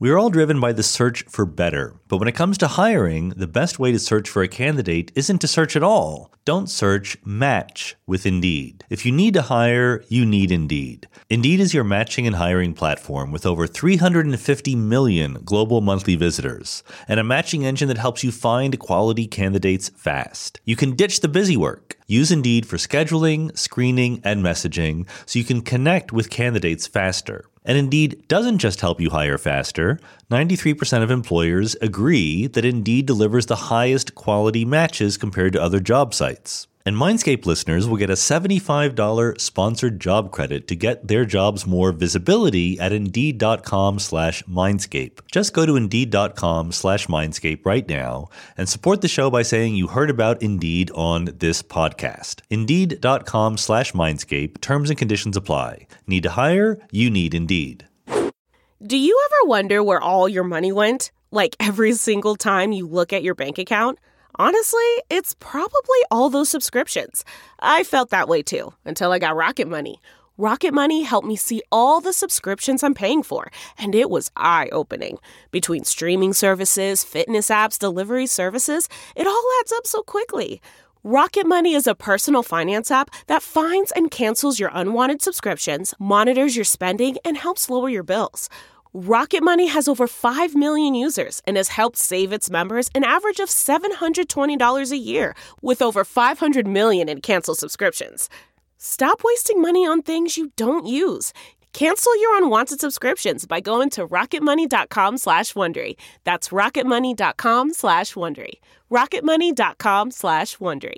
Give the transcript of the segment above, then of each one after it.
We are all driven by the search for better. But when it comes to hiring, the best way to search for a candidate isn't to search at all. Don't search, match with Indeed. If you need to hire, you need Indeed. Indeed is your matching and hiring platform with over 350 million global monthly visitors and a matching engine that helps you find quality candidates fast. You can ditch the busy work. Use Indeed for scheduling, screening, and messaging so you can connect with candidates faster. And Indeed doesn't just help you hire faster. 93% of employers agree that Indeed delivers the highest quality matches compared to other job sites. And Mindscape listeners will get a $75 sponsored job credit to get their jobs more visibility at Indeed.com/Mindscape. Just go to Indeed.com/Mindscape right now and support the show by saying you heard about Indeed on this podcast. Indeed.com/Mindscape. Terms and conditions apply. Need to hire? You need Indeed. Do you ever wonder where all your money went? Like every single time you look at your bank account? Honestly, it's probably all those subscriptions. I felt that way too, until I got Rocket Money. Rocket Money helped me see all the subscriptions I'm paying for, and it was eye-opening. Between streaming services, fitness apps, delivery services, it all adds up so quickly. Rocket Money is a personal finance app that finds and cancels your unwanted subscriptions, monitors your spending, and helps lower your bills. Rocket Money has over 5 million users and has helped save its members an average of $720 a year, with over 500 million in canceled subscriptions. Stop wasting money on things you don't use. Cancel your unwanted subscriptions by going to rocketmoney.com/Wondery. That's rocketmoney.com/Wondery. rocketmoney.com/Wondery.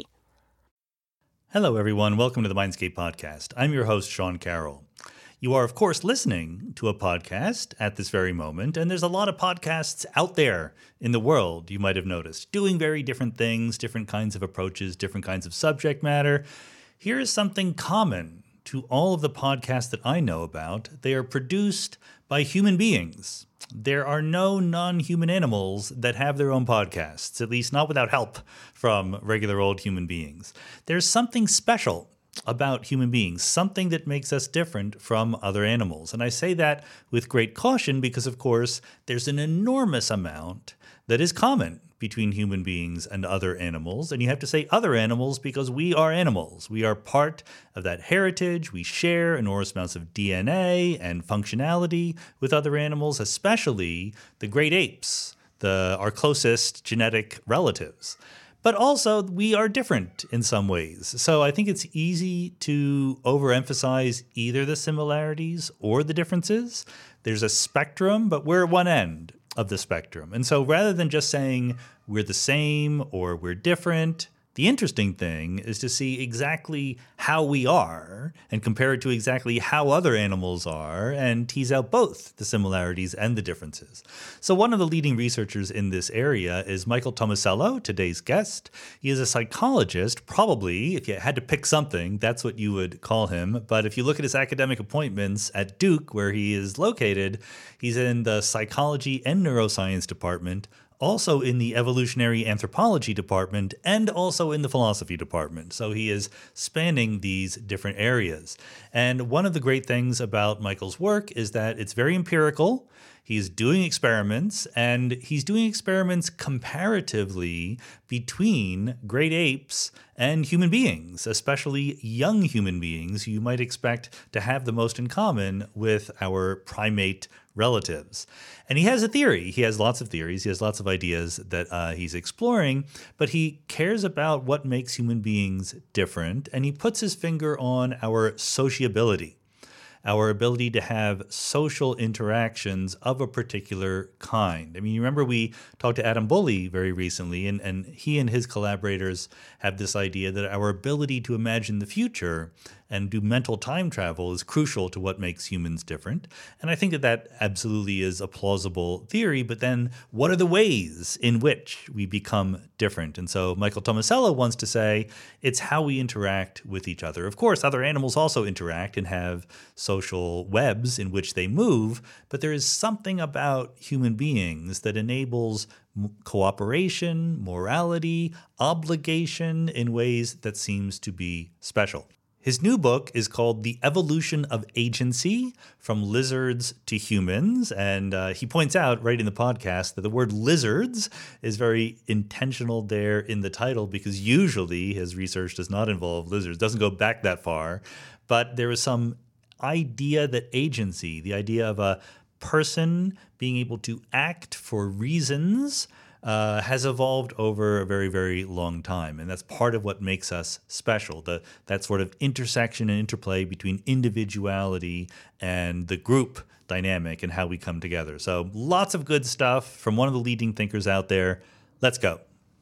Hello, everyone. Welcome to the Mindscape Podcast. I'm your host, Sean Carroll. You are, of course, listening to a podcast at this very moment, and there's a lot of podcasts out there in the world, you might have noticed, doing very different things, different kinds of approaches, different kinds of subject matter. Here is something common to all of the podcasts that I know about. They are produced by human beings. There are no non-human animals that have their own podcasts, at least not without help from regular old human beings. There's something special about human beings, something that makes us different from other animals. And I say that with great caution because, of course, there's an enormous amount that is common between human beings and other animals. And you have to say other animals because we are animals. We are part of that heritage. We share enormous amounts of DNA and functionality with other animals, especially the great apes, our closest genetic relatives. But also, we are different in some ways. So I think it's easy to overemphasize either the similarities or the differences. There's a spectrum, but we're at one end of the spectrum. And so rather than just saying we're the same or we're different, the interesting thing is to see exactly how we are and compare it to exactly how other animals are and tease out both the similarities and the differences. So one of the leading researchers in this area is Michael Tomasello, today's guest. He is a psychologist, probably, if you had to pick something, that's what you would call him. But if you look at his academic appointments at Duke, where he is located, he's in the psychology and neuroscience department, also in the evolutionary anthropology department, and also in the philosophy department. So he is spanning these different areas. And one of the great things about Michael's work is that it's very empirical. He's doing experiments, and he's doing experiments comparatively between great apes and human beings, especially young human beings who you might expect to have the most in common with our primate relatives. And he has a theory. He has lots of theories. He has lots of ideas that he's exploring, but he cares about what makes human beings different, and he puts his finger on our sociability. Our ability to have social interactions of a particular kind. I mean, you remember we talked to Adam Bully very recently, and he and his collaborators have this idea that our ability to imagine the future and do mental time travel is crucial to what makes humans different. And I think that that absolutely is a plausible theory, but then what are the ways in which we become different? And so Michael Tomasello wants to say it's how we interact with each other. Of course, other animals also interact and have social webs in which they move, but there is something about human beings that enables cooperation, morality, obligation in ways that seems to be special. His new book is called The Evolution of Agency, From Lizards to Humans. And he points out right in the podcast that the word lizards is very intentional there in the title, because usually his research does not involve lizards, doesn't go back that far. But there is some idea that agency, the idea of a person being able to act for reasons, has evolved over a very, very long time. And that's part of what makes us special, that sort of intersection and interplay between individuality and the group dynamic and how we come together. So lots of good stuff from one of the leading thinkers out there. Let's go.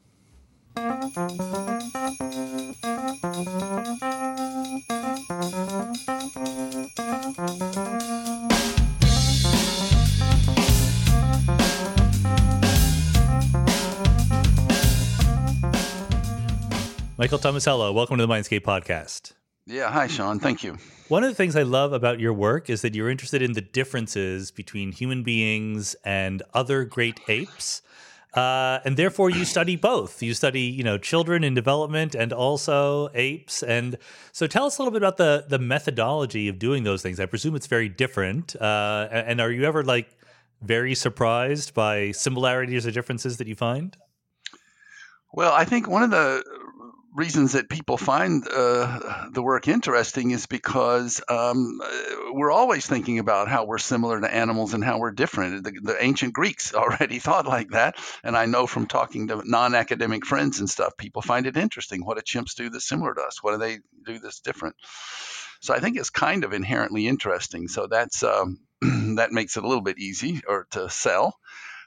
Michael Tomasello, welcome to the Mindscape podcast. Yeah, hi, Sean. Thank you. One of the things I love about your work is that you're interested in the differences between human beings and other great apes. And therefore, you study both. You study, children in development and also apes. And so tell us a little bit about the methodology of doing those things. I presume it's very different. And are you ever very surprised by similarities or differences that you find? Well, I think one of the reasons that people find the work interesting is because we're always thinking about how we're similar to animals and how we're different. The ancient Greeks already thought like that. And I know from talking to non-academic friends and stuff, people find it interesting. What do chimps do that's similar to us? What do they do that's different? So I think it's kind of inherently interesting. So that's that makes it a little bit easy or to sell.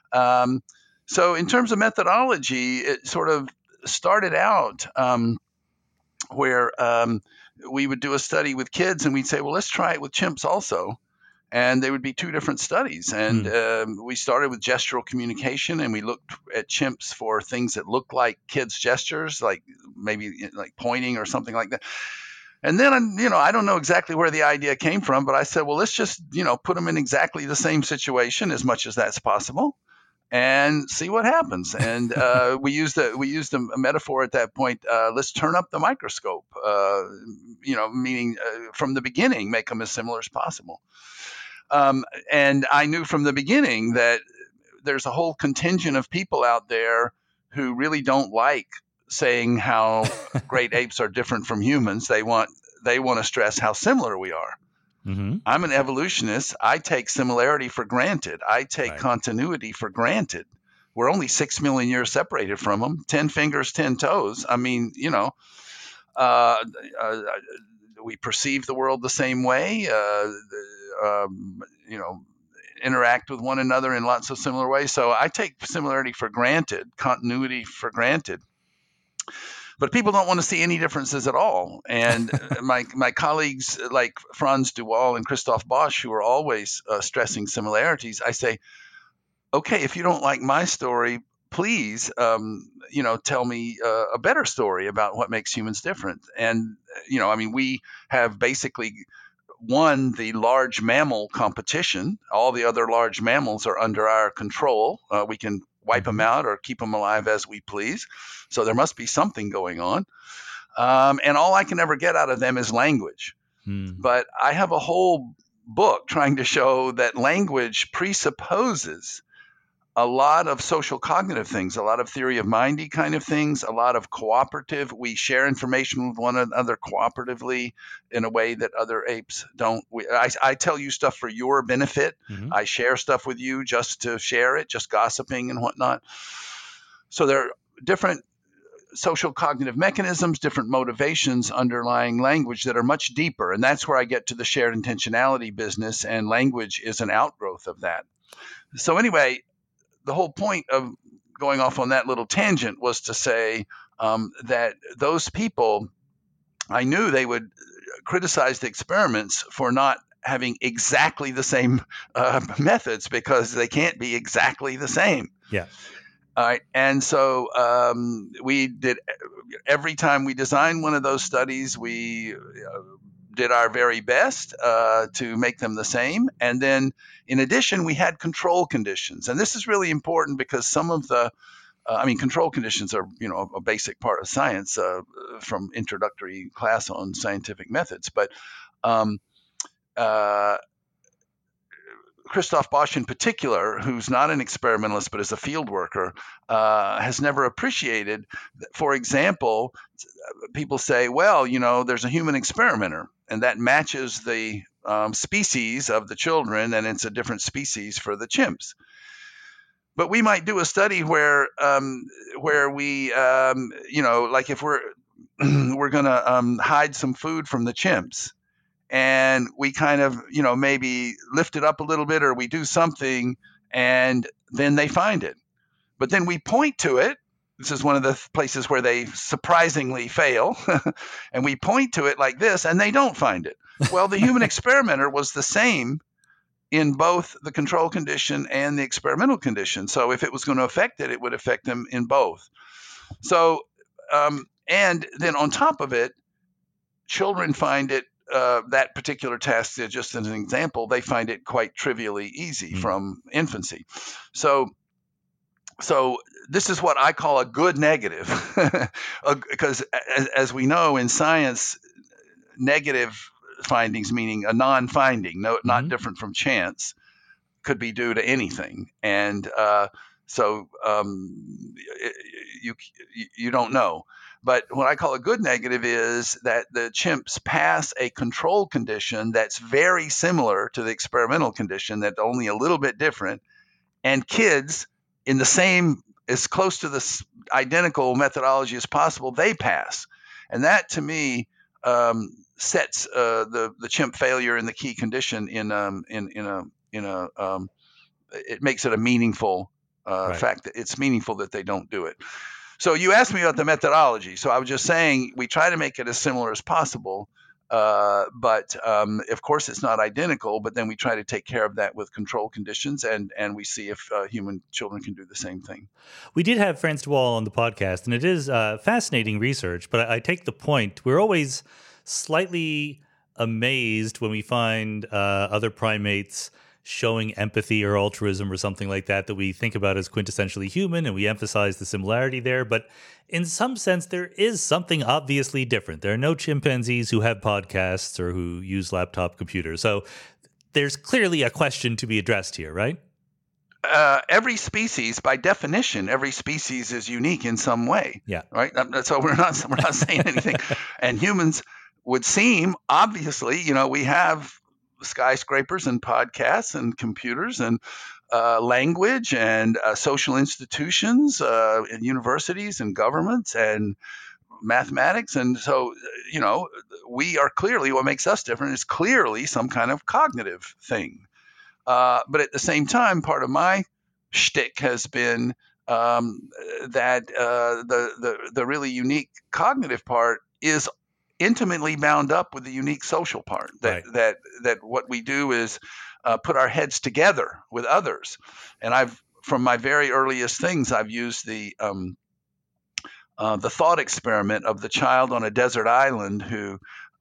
So in terms of methodology, it sort of started out where we would do a study with kids and we'd say, well, let's try it with chimps also. And they would be two different studies. And we started with gestural communication, and we looked at chimps for things that looked like kids' gestures, like maybe like pointing or something like that. And then, I don't know exactly where the idea came from, but I said, well, let's just, put them in exactly the same situation as much as that's possible, and see what happens. And we used a metaphor at that point. Let's turn up the microscope, meaning from the beginning, make them as similar as possible. And I knew from the beginning that there's a whole contingent of people out there who really don't like saying how great apes are different from humans. They want to stress how similar we are. Mm-hmm. I'm an evolutionist. I take similarity for granted. I take continuity for granted. We're only 6 million years separated from them. 10 fingers, 10 toes. I mean, we perceive the world the same way. Interact with one another in lots of similar ways. So I take similarity for granted, continuity for granted. But people don't want to see any differences at all. And my colleagues like Franz de Waal and Christoph Bosch, who are always stressing similarities, I say, okay, if you don't like my story, please, tell me a better story about what makes humans different. And, we have basically won the large mammal competition. All the other large mammals are under our control. We can wipe them out or keep them alive as we please. So there must be something going on. And all I can ever get out of them is language. But I have a whole book trying to show that language presupposes a lot of social cognitive things, a lot of theory of mindy kind of things, a lot of cooperative. We share information with one another cooperatively in a way that other apes don't. I tell you stuff for your benefit. Mm-hmm. I share stuff with you just to share it, just gossiping and whatnot. So there are different social cognitive mechanisms, different motivations underlying language that are much deeper. And that's where I get to the shared intentionality business, and language is an outgrowth of that. So anyway, the whole point of going off on that little tangent was to say that those people, I knew they would criticize the experiments for not having exactly the same methods, because they can't be exactly the same. Yeah. All right. And so we did, every time we designed one of those studies, we did our very best to make them the same. And then in addition, we had control conditions. And this is really important because some of the control conditions are, a basic part of science from introductory class on scientific methods. But Christoph Bosch in particular, who's not an experimentalist but is a field worker, has never appreciated, for example, people say, well, there's a human experimenter, and that matches the species of the children, and it's a different species for the chimps. But we might do a study where we, like if we're going to hide some food from the chimps, and we kind of, maybe lift it up a little bit, or we do something, and then they find it. But then we point to it. This is one of the places where they surprisingly fail. And we point to it like this, and they don't find it. Well, the human experimenter was the same in both the control condition and the experimental condition. So if it was going to affect it, it would affect them in both. So, and then on top of it, children find it, that particular task, just as an example, they find it quite trivially easy from infancy. So this is what I call a good negative, because as we know in science, negative findings, meaning a non-finding, not different from chance, could be due to anything, and you don't know. But what I call a good negative is that the chimps pass a control condition that's very similar to the experimental condition, that's only a little bit different, and kids in the same, as close to the identical methodology as possible, they pass. And that, to me, sets the chimp failure in the key condition it makes it a meaningful fact that it's meaningful that they don't do it. So you asked me about the methodology. So I was just saying we try to make it as similar as possible, but of course it's not identical. But then we try to take care of that with control conditions, and we see if human children can do the same thing. We did have Frans de Waal on the podcast, and it is fascinating research. But I take the point. We're always slightly amazed when we find other primates showing empathy or altruism or something like that we think about as quintessentially human, and we emphasize the similarity there. But in some sense, there is something obviously different. There are no chimpanzees who have podcasts or who use laptop computers. So there's clearly a question to be addressed here, right? Every species, by definition, every species is unique in some way. Yeah. Right. So we're not saying anything. And humans would seem, obviously, we have skyscrapers and podcasts and computers and language and social institutions and universities and governments and mathematics. And so, we are clearly, what makes us different is clearly some kind of cognitive thing. But at the same time, part of my shtick has been that the really unique cognitive part is intimately bound up with the unique social part. That what we do is put our heads together with others. And from my very earliest things, I've used the thought experiment of the child on a desert island who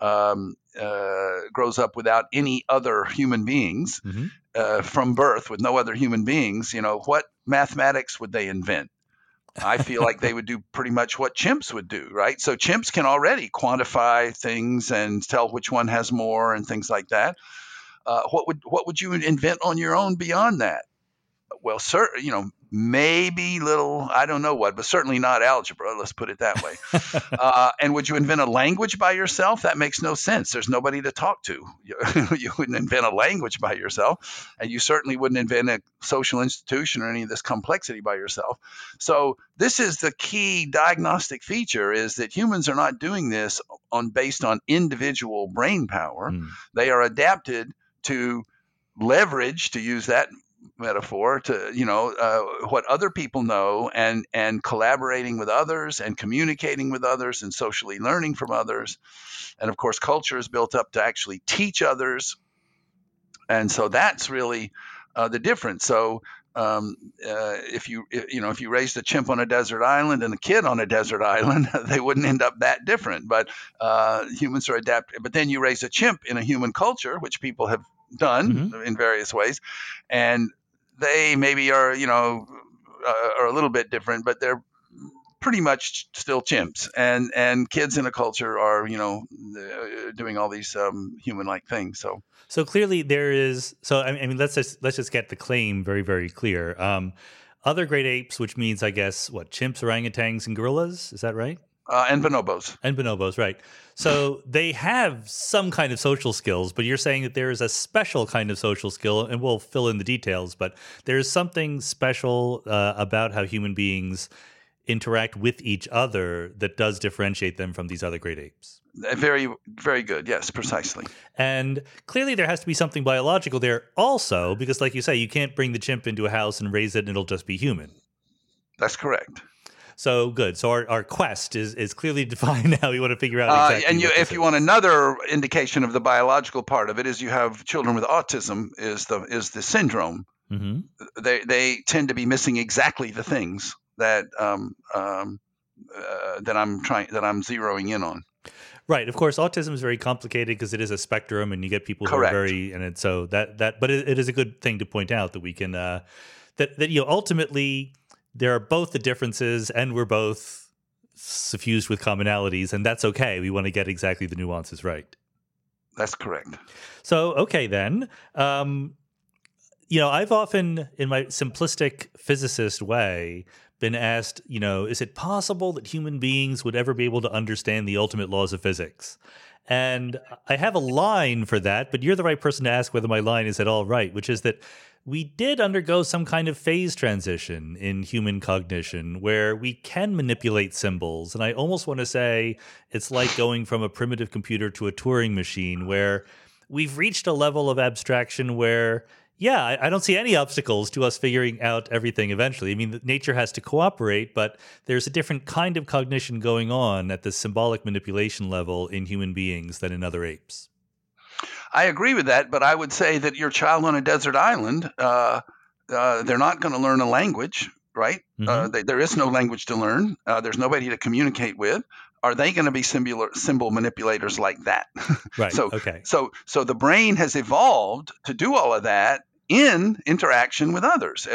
grows up without any other human beings from birth, with no other human beings. What mathematics would they invent? I feel like they would do pretty much what chimps would do, right? So chimps can already quantify things and tell which one has more and things like that. What would you invent on your own beyond that? Well, maybe little, I don't know what, but certainly not algebra. Let's put it that way. And would you invent a language by yourself? That makes no sense. There's nobody to talk to. You wouldn't invent a language by yourself, and you certainly wouldn't invent a social institution or any of this complexity by yourself. So this is the key diagnostic feature, is that humans are not doing this based on individual brain power. They are adapted to leverage, to use that metaphor, to what other people know, and collaborating with others and communicating with others and socially learning from others. And of course, culture is built up to actually teach others. And so that's really the difference. So if you raised a chimp on a desert island and a kid on a desert island, they wouldn't end up that different. But humans are adapted. But then you raise a chimp in a human culture, which people have done in various ways, and they maybe are, are a little bit different, but they're pretty much still chimps. And kids in a culture are, doing all these human-like things. So clearly there is. So I mean, let's just get the claim very, very clear. Other great apes, which means, I guess, what, chimps, orangutans, and gorillas? Is that right? And bonobos. And bonobos, right. So they have some kind of social skills, but you're saying that there is a special kind of social skill, and we'll fill in the details, but there's something special about how human beings interact with each other that does differentiate them from these other great apes. Very, very good. Yes, precisely. And clearly there has to be something biological there also, because like you say, you can't bring the chimp into a house and raise it and it'll just be human. That's correct. So good. So our quest is clearly defined now. We want to figure out exactly if you want another indication of the biological part of it, is you have children with autism is the syndrome. Mm-hmm. They tend to be missing exactly the things that I'm zeroing in on. Right. Of course, autism is very complicated because it is a spectrum, and you get people who are very, and it's so that. But it is a good thing to point out that we can that ultimately there are both the differences, and we're both suffused with commonalities, and that's okay. We want to get exactly the nuances right. That's correct. So okay then. I've often, in my simplistic physicist way, been asked, is it possible that human beings would ever be able to understand the ultimate laws of physics? And I have a line for that, but you're the right person to ask whether my line is at all right, which is that we did undergo some kind of phase transition in human cognition where we can manipulate symbols. And I almost want to say it's like going from a primitive computer to a Turing machine, where we've reached a level of abstraction where I don't see any obstacles to us figuring out everything eventually. I mean, nature has to cooperate, but there's a different kind of cognition going on at the symbolic manipulation level in human beings than in other apes. I agree with that, but I would say that your child on a desert island, they're not going to learn a language, right? Mm-hmm. There is no language to learn. There's nobody to communicate with. Are they going to be symbol manipulators like that? Right. So the brain has evolved to do all of that in interaction with others.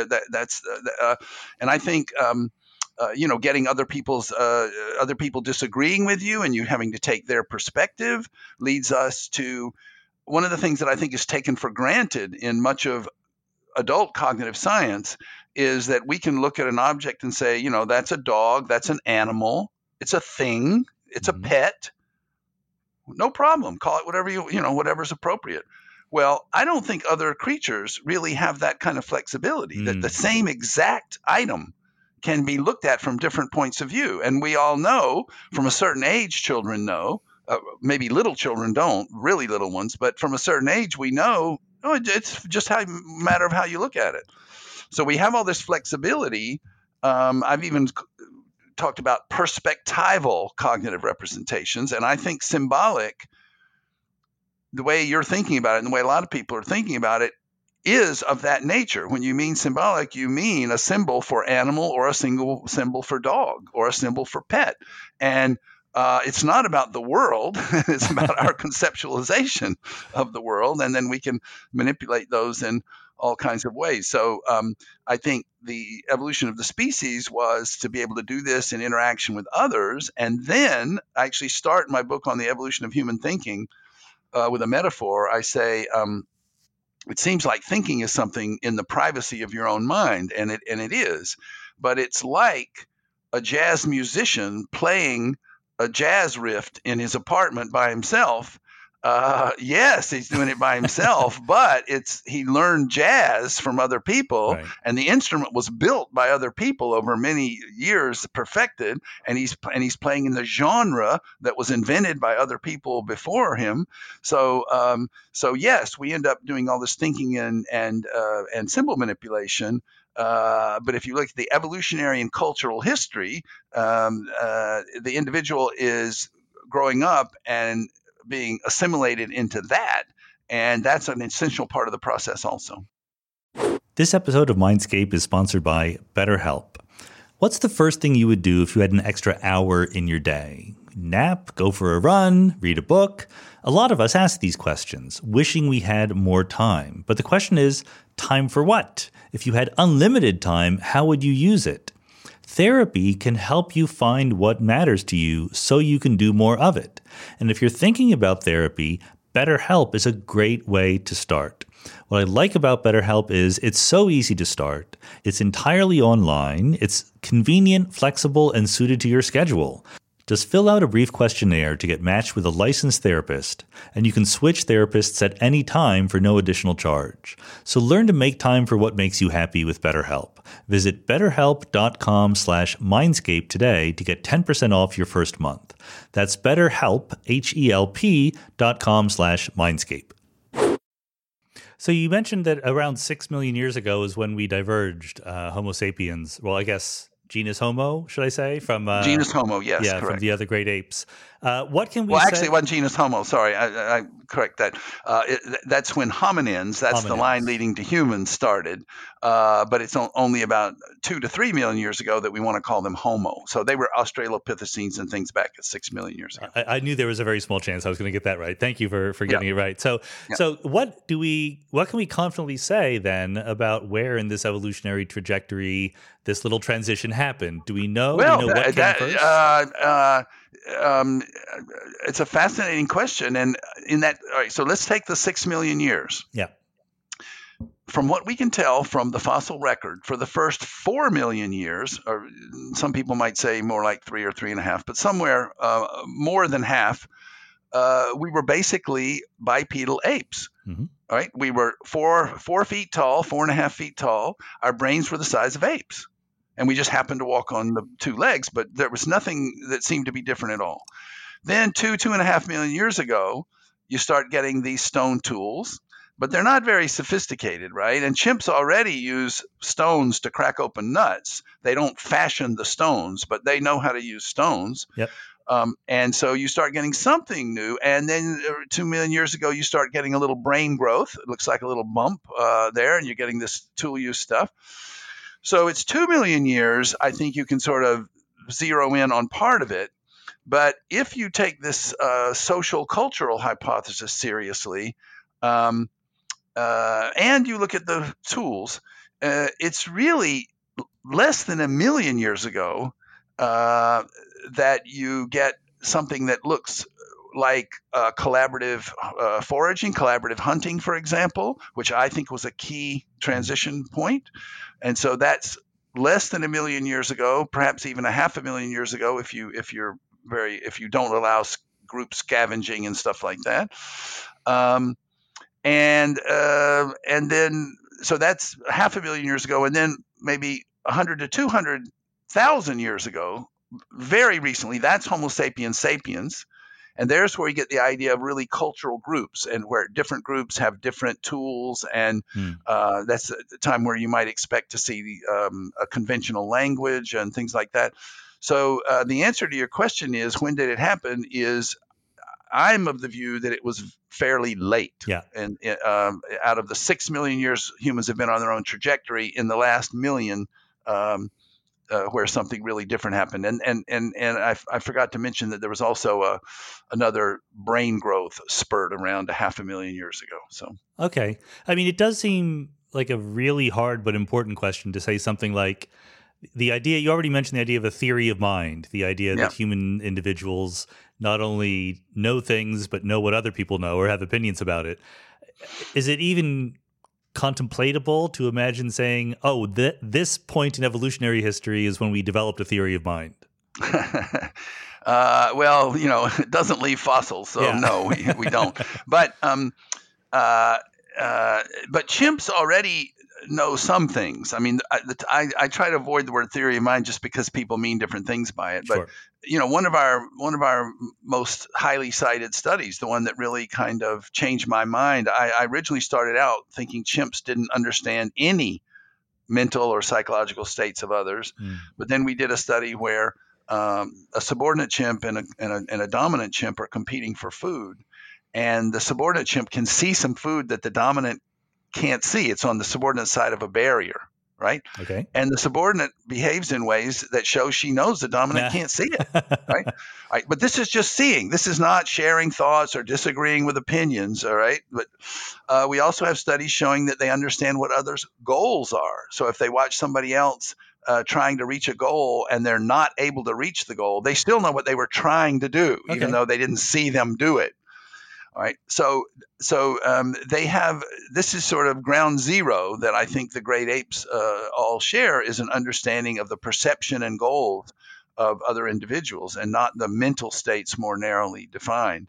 And I think getting other people disagreeing with you and you having to take their perspective leads us to one of the things that I think is taken for granted in much of adult cognitive science is that we can look at an object and say, that's a dog, that's an animal. It's a thing. It's a pet. No problem. Call it whatever whatever's appropriate. Well, I don't think other creatures really have that kind of flexibility, that the same exact item can be looked at from different points of view. And we all know from a certain age, children know, maybe little children don't, really little ones, but from a certain age, we know it's just a matter of how you look at it. So we have all this flexibility. I've even talked about perspectival cognitive representations, and I think symbolic, the way you're thinking about it and the way a lot of people are thinking about it, is of that nature. When you mean symbolic, you mean a symbol for animal or a single symbol for dog or a symbol for pet. And it's not about the world. It's about our conceptualization of the world, and then we can manipulate those in all kinds of ways. So I think the evolution of the species was to be able to do this in interaction with others. And then I actually start my book on the evolution of human thinking with a metaphor. I say, it seems like thinking is something in the privacy of your own mind, and it is. But it's like a jazz musician playing a jazz riff in his apartment by himself. Yes, he's doing it by himself, but he learned jazz from other people, right. And the instrument was built by other people over many years, perfected, and he's playing in the genre that was invented by other people before him. So yes, we end up doing all this thinking and symbol manipulation. But if you look at the evolutionary and cultural history, the individual is growing up and being assimilated into that, and that's an essential part of the process also. This episode of Mindscape is sponsored by BetterHelp. What's the first thing you would do if you had an extra hour in your day? Nap, go for a run, read a book? A lot of us ask these questions, wishing we had more time. But the question is, time for what? If you had unlimited time, how would you use it? Therapy can help you find what matters to you so you can do more of it. And if you're thinking about therapy, BetterHelp is a great way to start. What I like about BetterHelp is it's so easy to start. It's entirely online. It's convenient, flexible, and suited to your schedule. Just fill out a brief questionnaire to get matched with a licensed therapist, and you can switch therapists at any time for no additional charge. So learn to make time for what makes you happy with BetterHelp. Visit betterhelp.com/Mindscape today to get 10% off your first month. That's BetterHelp, HELP.com/Mindscape. So you mentioned that around 6 million years ago is when we diverged, Homo sapiens. Well, I guess genus Homo, should I say? From genus Homo, yes, yeah, correct. from the other great apes. What can we Well, say? actually, it wasn't genus Homo. Sorry, I correct that. That's when hominins, that's the line leading to humans, started. But it's only about 2 to 3 million years ago that we want to call them Homo. So they were Australopithecines and things back at 6 million years ago. I knew there was a very small chance I was going to get that right. Thank you for getting it right. So what can we confidently say then about where in this evolutionary trajectory this little transition happened? Do we know? Well, do we know what came first? It's a fascinating question, and in that, all right. So let's take the 6 million years. Yeah. From what we can tell from the fossil record, for the first 4 million years, or some people might say more like 3 or 3.5, but somewhere more than half, we were basically bipedal apes. Mm-hmm. All right, we were 4 feet tall, 4.5 feet tall. Our brains were the size of apes. And we just happened to walk on the 2 legs, but there was nothing that seemed to be different at all. Then 2.5 million years ago, you start getting these stone tools, but they're not very sophisticated, right? And chimps already use stones to crack open nuts. They don't fashion the stones, but they know how to use stones. Yep. And so you start getting something new. And then 2 million years ago, you start getting a little brain growth. It looks like a little bump there, and you're getting this tool use stuff. So it's 2 million years. I think you can sort of zero in on part of it. But if you take this social cultural hypothesis seriously, and you look at the tools, it's really less than 1 million years ago that you get something that looks like collaborative foraging, collaborative hunting, for example, which I think was a key transition point. And so that's less than 1 million years ago, perhaps even 500,000 years ago, if you don't allow group scavenging and stuff like that. And then so that's 500,000 years ago, and then maybe 100 to 200,000 years ago, very recently, that's Homo sapiens sapiens. And there's where you get the idea of really cultural groups, and where different groups have different tools. And that's the time where you might expect to see a conventional language and things like that. So the answer to your question is, when did it happen? I'm of the view that it was fairly late. Yeah. And out of the 6 million years humans have been on their own trajectory, in the last million, where something really different happened. And I forgot to mention that there was also another brain growth spurt around 500,000 years ago. So okay. I mean, it does seem like a really hard but important question to say something like the idea, you already mentioned the idea of a theory of mind, the idea that human individuals not only know things, but know what other people know or have opinions about it. Is it even contemplatable to imagine saying, oh, this point in evolutionary history is when we developed a theory of mind? Well, it doesn't leave fossils, so no, we don't. But chimps already know some things. I mean, I try to avoid the word theory of mind just because people mean different things by it. But sure. One of our most highly cited studies, the one that really kind of changed my mind. I originally started out thinking chimps didn't understand any mental or psychological states of others, but then we did a study where a subordinate chimp and a dominant chimp are competing for food, and the subordinate chimp can see some food that the dominant can't see. It's on the subordinate side of a barrier, right? Okay. And the subordinate behaves in ways that show she knows the dominant can't see it, right? Right. But this is just seeing. This is not sharing thoughts or disagreeing with opinions, all right? But we also have studies showing that they understand what others' goals are. So if they watch somebody else trying to reach a goal and they're not able to reach the goal, they still know what they were trying to do, even Okay. though they didn't see them do it. All right. So they have, this is sort of ground zero that I think the great apes all share, is an understanding of the perception and goals of other individuals and not the mental states more narrowly defined.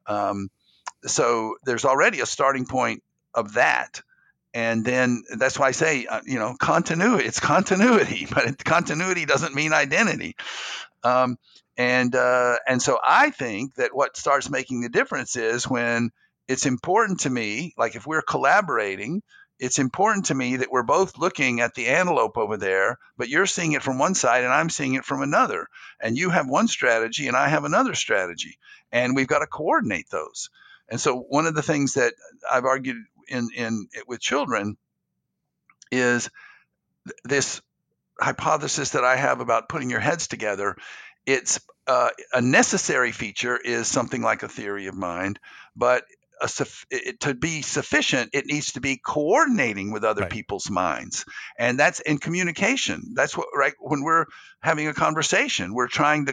So there's already a starting point of that. And then that's why I say, continuity. It's continuity, but continuity doesn't mean identity. And so I think that what starts making the difference is when it's important to me, like if we're collaborating, it's important to me that we're both looking at the antelope over there, but you're seeing it from one side and I'm seeing it from another. And you have one strategy and I have another strategy. And we've got to coordinate those. And so one of the things that I've argued in with children is this hypothesis that I have about putting your heads together. It's a necessary feature is something like a theory of mind, but to be sufficient, it needs to be coordinating with other Right. people's minds, and that's in communication. That's what, right? When we're having a conversation, we're trying to,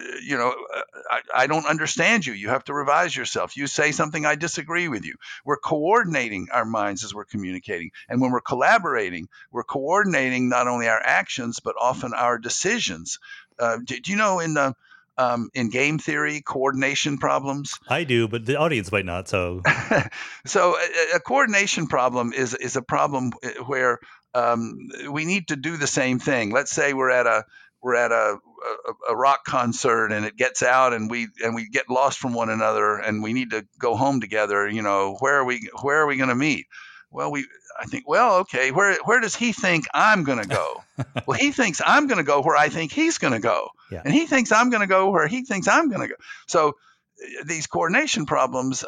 I don't understand you. You have to revise yourself. You say something, I disagree with you. We're coordinating our minds as we're communicating, and when we're collaborating, we're coordinating not only our actions but often our decisions. Do you know in game theory, coordination problems? I do, but the audience might not. So So a coordination problem is a problem where we need to do the same thing. Let's say we're at a rock concert and it gets out and we get lost from one another and we need to go home together. Where are we going to meet? Well, I think, okay, where does he think I'm going to go? Well, he thinks I'm going to go where I think he's going to go. Yeah. And he thinks I'm going to go where he thinks I'm going to go. So these coordination problems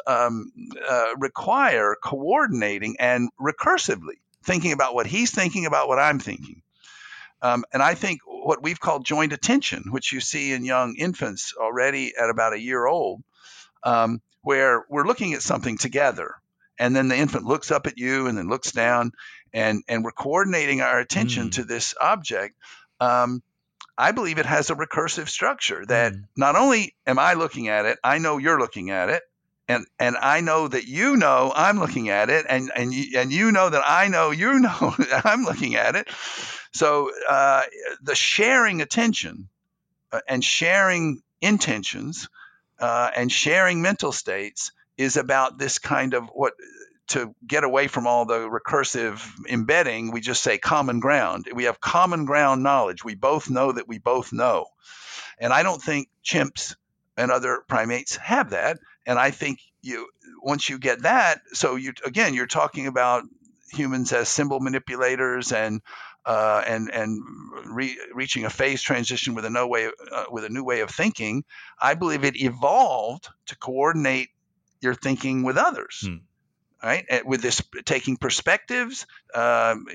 require coordinating and recursively thinking about what he's thinking about what I'm thinking. And I think what we've called joint attention, which you see in young infants already at about a year old, where we're looking at something together. And then the infant looks up at you and then looks down, and we're coordinating our attention to this object. I believe it has a recursive structure that not only am I looking at it, I know you're looking at it, and I know that you know I'm looking at it, and you know that I know you know that I'm looking at it. So the sharing attention and sharing intentions and sharing mental states is about this kind of to get away from all the recursive embedding, we just say common ground. We have common ground knowledge. We both know that we both know. And I don't think chimps and other primates have that. And I think once you get that, so you're talking about humans as symbol manipulators and reaching a phase transition with a new way of thinking. I believe it evolved to coordinate your thinking with others. Right, with this taking perspectives, and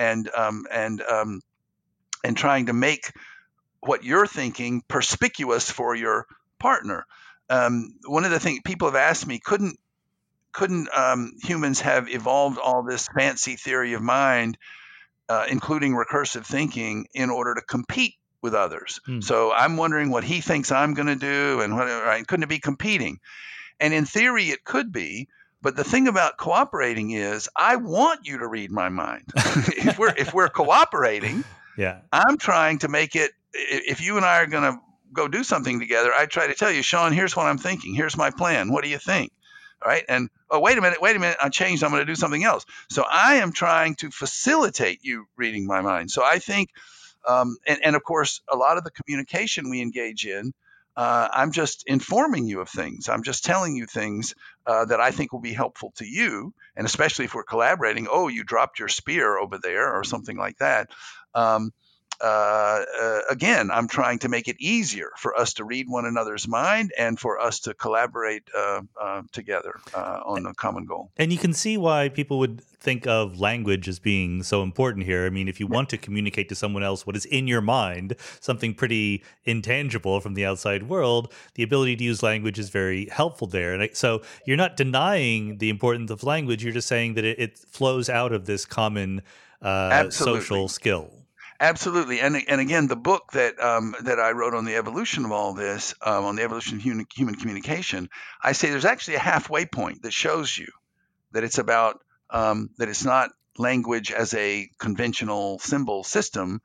trying to make what you're thinking perspicuous for your partner. One of the things people have asked me, couldn't humans have evolved all this fancy theory of mind, including recursive thinking, in order to compete with others? So I'm wondering what he thinks I'm going to do, and right? Couldn't it be competing? And in theory, it could be. But the thing about cooperating is I want you to read my mind. if we're cooperating, yeah, I'm trying to make it, if you and I are going to go do something together, I try to tell you, Sean, here's what I'm thinking. Here's my plan. What do you think? All right. And wait a minute. I changed. I'm going to do something else. So I am trying to facilitate you reading my mind. So I think, and of course, a lot of the communication we engage in, I'm just informing you of things. I'm just telling you things that I think will be helpful to you. And especially if we're collaborating, you dropped your spear over there or something like that. again, I'm trying to make it easier for us to read one another's mind and for us to collaborate together on a common goal. And you can see why people would think of language as being so important here. I mean, if you want to communicate to someone else what is in your mind, something pretty intangible from the outside world, the ability to use language is very helpful there. And so you're not denying the importance of language. You're just saying that it flows out of this common social skill. Absolutely, and again, the book that I wrote on the evolution of all this, on the evolution of human communication, I say there's actually a halfway point that shows you that it's about that it's not language as a conventional symbol system.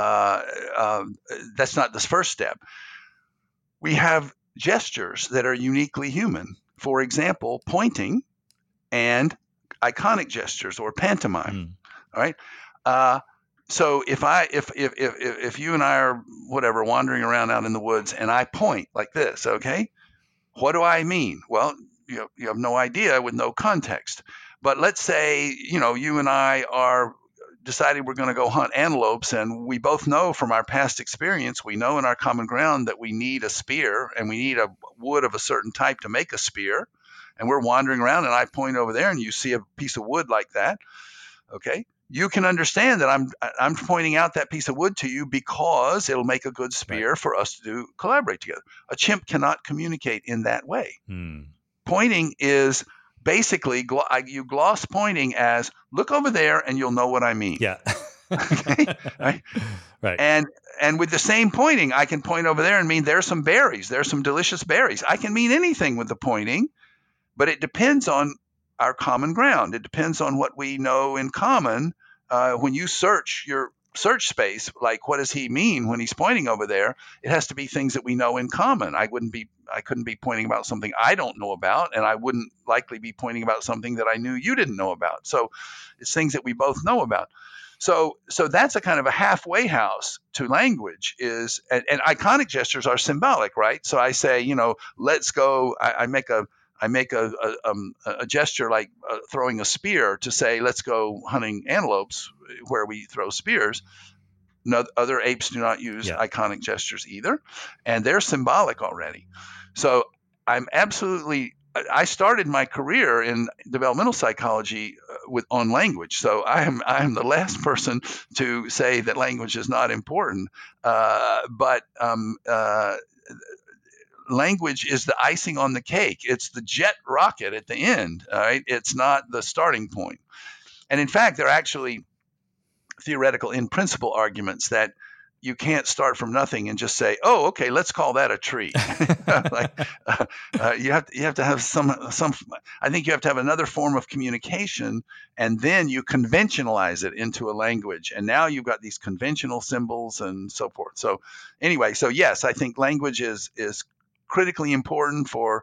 That's not the first step. We have gestures that are uniquely human. For example, pointing and iconic gestures or pantomime. All right. So if you and I are whatever wandering around out in the woods and I point like this, okay, what do I mean? Well, you have no idea with no context. But let's say you and I are decided we're going to go hunt antelopes, and we both know from our past experience, we know in our common ground that we need a spear and we need a wood of a certain type to make a spear. And we're wandering around, and I point over there, and you see a piece of wood like that, okay. You can understand that I'm pointing out that piece of wood to you because it'll make a good spear for us to collaborate together. A chimp cannot communicate in that way. Pointing is basically you gloss pointing as look over there and you'll know what I mean. Yeah. Okay. Right. And with the same pointing, I can point over there and mean there's some berries. There's some delicious berries. I can mean anything with the pointing, but it depends on our common ground. It depends on what we know in common. When you search your search space, like what does he mean when he's pointing over there? It has to be things that we know in common. I couldn't be pointing about something I don't know about, and I wouldn't likely be pointing about something that I knew you didn't know about. So it's things that we both know about. So that's a kind of a halfway house to language and iconic gestures are symbolic, right? So I say, let's go. I make a gesture like throwing a spear to say, let's go hunting antelopes where we throw spears. No, other apes do not use iconic gestures either, and they're symbolic already. So I started my career in developmental psychology on language. So I am the last person to say that language is not important, but language is the icing on the cake. It's the jet rocket at the end. All right, it's not the starting point. And in fact, there are actually theoretical in principle arguments that you can't start from nothing and just say, "Oh, okay, let's call that a tree." You have to have some. I think you have to have another form of communication, and then you conventionalize it into a language, and now you've got these conventional symbols and so forth. So anyway, yes, I think language is critically important for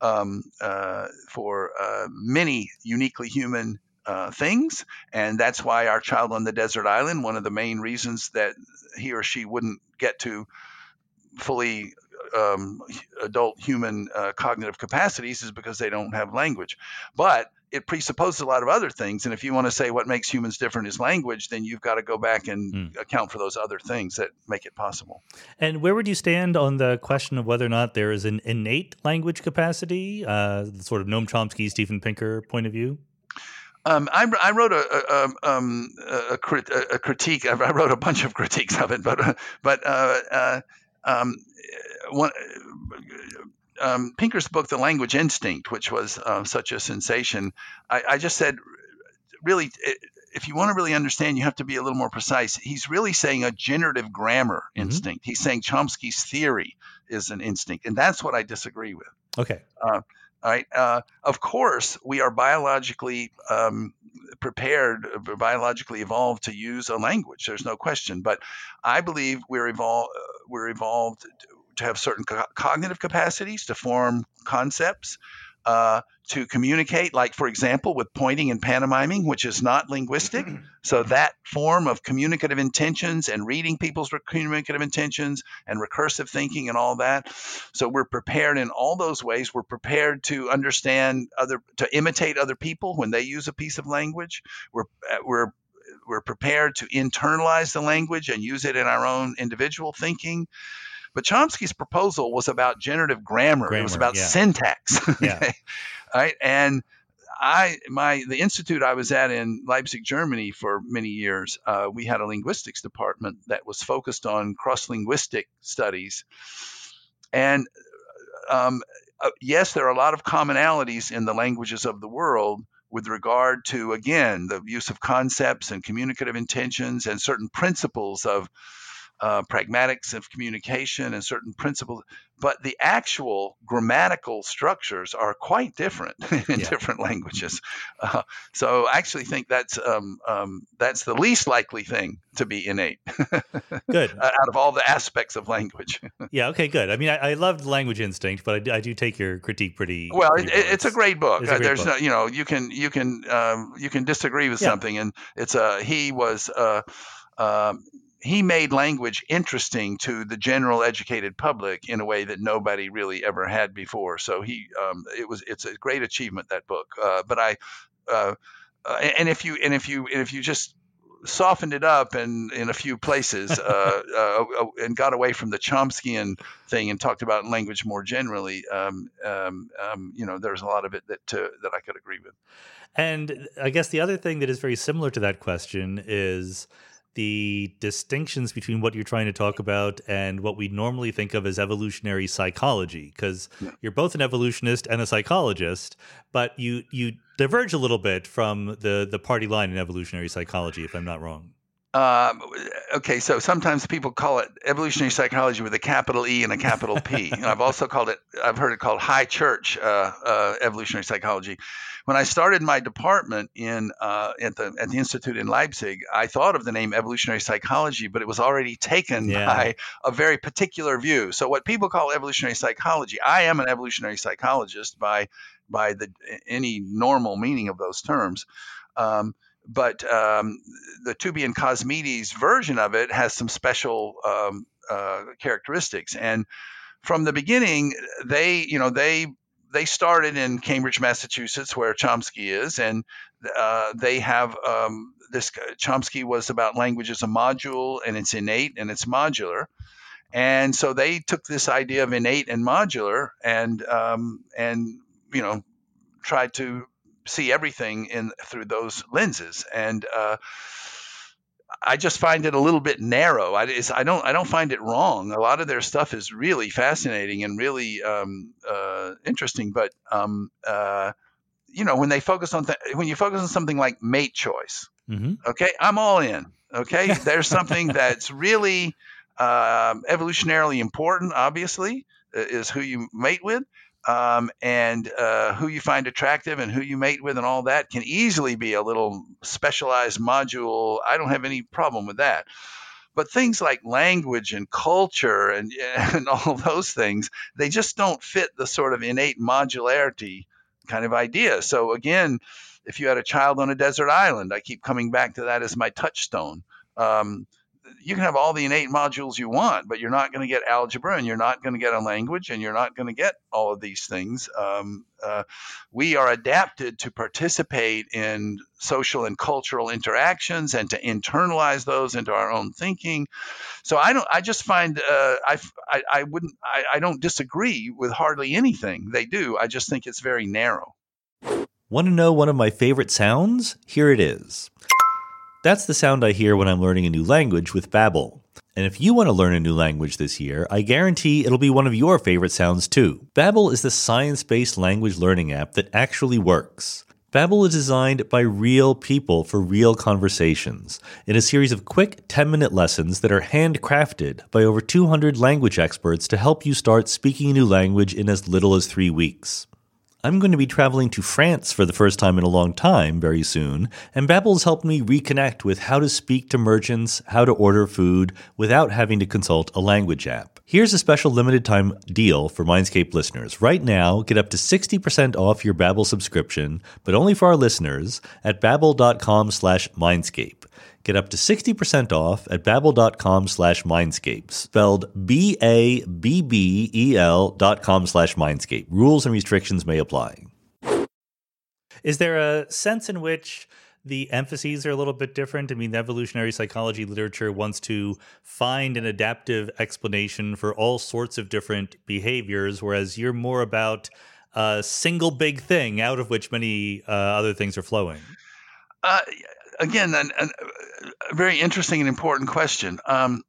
many uniquely human things, and that's why our child on the desert island, one of the main reasons that he or she wouldn't get to fully adult human cognitive capacities is because they don't have language. But it presupposes a lot of other things, and if you want to say what makes humans different is language, then you've got to go back and account for those other things that make it possible. And where would you stand on the question of whether or not there is an innate language capacity, the sort of Noam Chomsky, Steven Pinker point of view? I wrote a critique. I wrote a bunch of critiques of it, but Pinker's book, The Language Instinct, which was such a sensation, I just said, really, if you want to really understand, you have to be a little more precise. He's really saying a generative grammar instinct. He's saying Chomsky's theory is an instinct, and that's what I disagree with. Okay. All right. Of course, we are biologically prepared, biologically evolved to use a language. There's no question. But I believe we're evolved to have certain cognitive capacities to form concepts, to communicate, like, for example, with pointing and pantomiming, which is not linguistic. So that form of communicative intentions and reading people's communicative intentions and recursive thinking and all that. So we're prepared in all those ways. We're prepared to understand to imitate other people when they use a piece of language. we're prepared to internalize the language and use it in our own individual thinking. But Chomsky's proposal was about generative grammar. It was about syntax. Yeah. Okay? Right? And the institute I was at in Leipzig, Germany for many years, we had a linguistics department that was focused on cross-linguistic studies. And yes, there are a lot of commonalities in the languages of the world with regard to, again, the use of concepts and communicative intentions and certain principles of pragmatics of communication and certain principles, but the actual grammatical structures are quite different in different languages. So I actually think that's the least likely thing to be innate. Good. Out of all the aspects of language. Yeah. Okay. Good. I mean, I loved Language Instinct, but I do take your critique pretty well. Pretty it's a great book. There's book. No, you can disagree with something, and he made language interesting to the general educated public in a way that nobody really ever had before. So it's a great achievement, that book. If you just softened it up and in a few places and got away from the Chomskyan thing and talked about language more generally, there's a lot of it that I could agree with. And I guess the other thing that is very similar to that question is the distinctions between what you're trying to talk about and what we normally think of as evolutionary psychology, because you're both an evolutionist and a psychologist, but you diverge a little bit from the party line in evolutionary psychology, if I'm not wrong. Okay, so sometimes people call it evolutionary psychology with a capital E and a capital P. And I've heard it called high church evolutionary psychology. When I started my department at the institute in Leipzig, I thought of the name evolutionary psychology, but it was already taken by a very particular view. So what people call evolutionary psychology, I am an evolutionary psychologist by any normal meaning of those terms. But the Tooby and Cosmides version of it has some special characteristics. And from the beginning, they started in Cambridge, Massachusetts, where Chomsky is, and they have this. Chomsky was about language as a module, and it's innate and it's modular. And so they took this idea of innate and modular and tried to see everything through those lenses, and I just find it a little bit narrow. I don't find it wrong. A lot of their stuff is really fascinating and really interesting, but when you focus on something like mate choice, okay, I'm all in. Okay, there's something that's really evolutionarily important. Obviously, is who you mate with. And who you find attractive and who you mate with and all that can easily be a little specialized module. I don't have any problem with that. But things like language and culture and all those things, they just don't fit the sort of innate modularity kind of idea. So again, if you had a child on a desert island, I keep coming back to that as my touchstone. You can have all the innate modules you want, but you're not going to get algebra, and you're not going to get a language, and you're not going to get all of these things. We are adapted to participate in social and cultural interactions and to internalize those into our own thinking. So I just find I don't disagree with hardly anything they do. I just think it's very narrow. Want to know one of my favorite sounds? Here it is. That's the sound I hear when I'm learning a new language with Babbel. And if you want to learn a new language this year, I guarantee it'll be one of your favorite sounds too. Babbel is the science-based language learning app that actually works. Babbel is designed by real people for real conversations in a series of quick 10-minute lessons that are handcrafted by over 200 language experts to help you start speaking a new language in as little as 3 weeks. I'm going to be traveling to France for the first time in a long time very soon, and Babbel's helped me reconnect with how to speak to merchants, how to order food, without having to consult a language app. Here's a special limited time deal for Mindscape listeners. Right now, get up to 60% off your Babbel subscription, but only for our listeners at babbel.com/Mindscape. Get up to 60% off at babbel.com/Mindscape, spelled BABBEL.com/Mindscape. Rules and restrictions may apply. Is there a sense in which the emphases are a little bit different? I mean, the evolutionary psychology literature wants to find an adaptive explanation for all sorts of different behaviors, whereas you're more about a single big thing out of which many other things are flowing. Uh, Again, a very interesting and important question.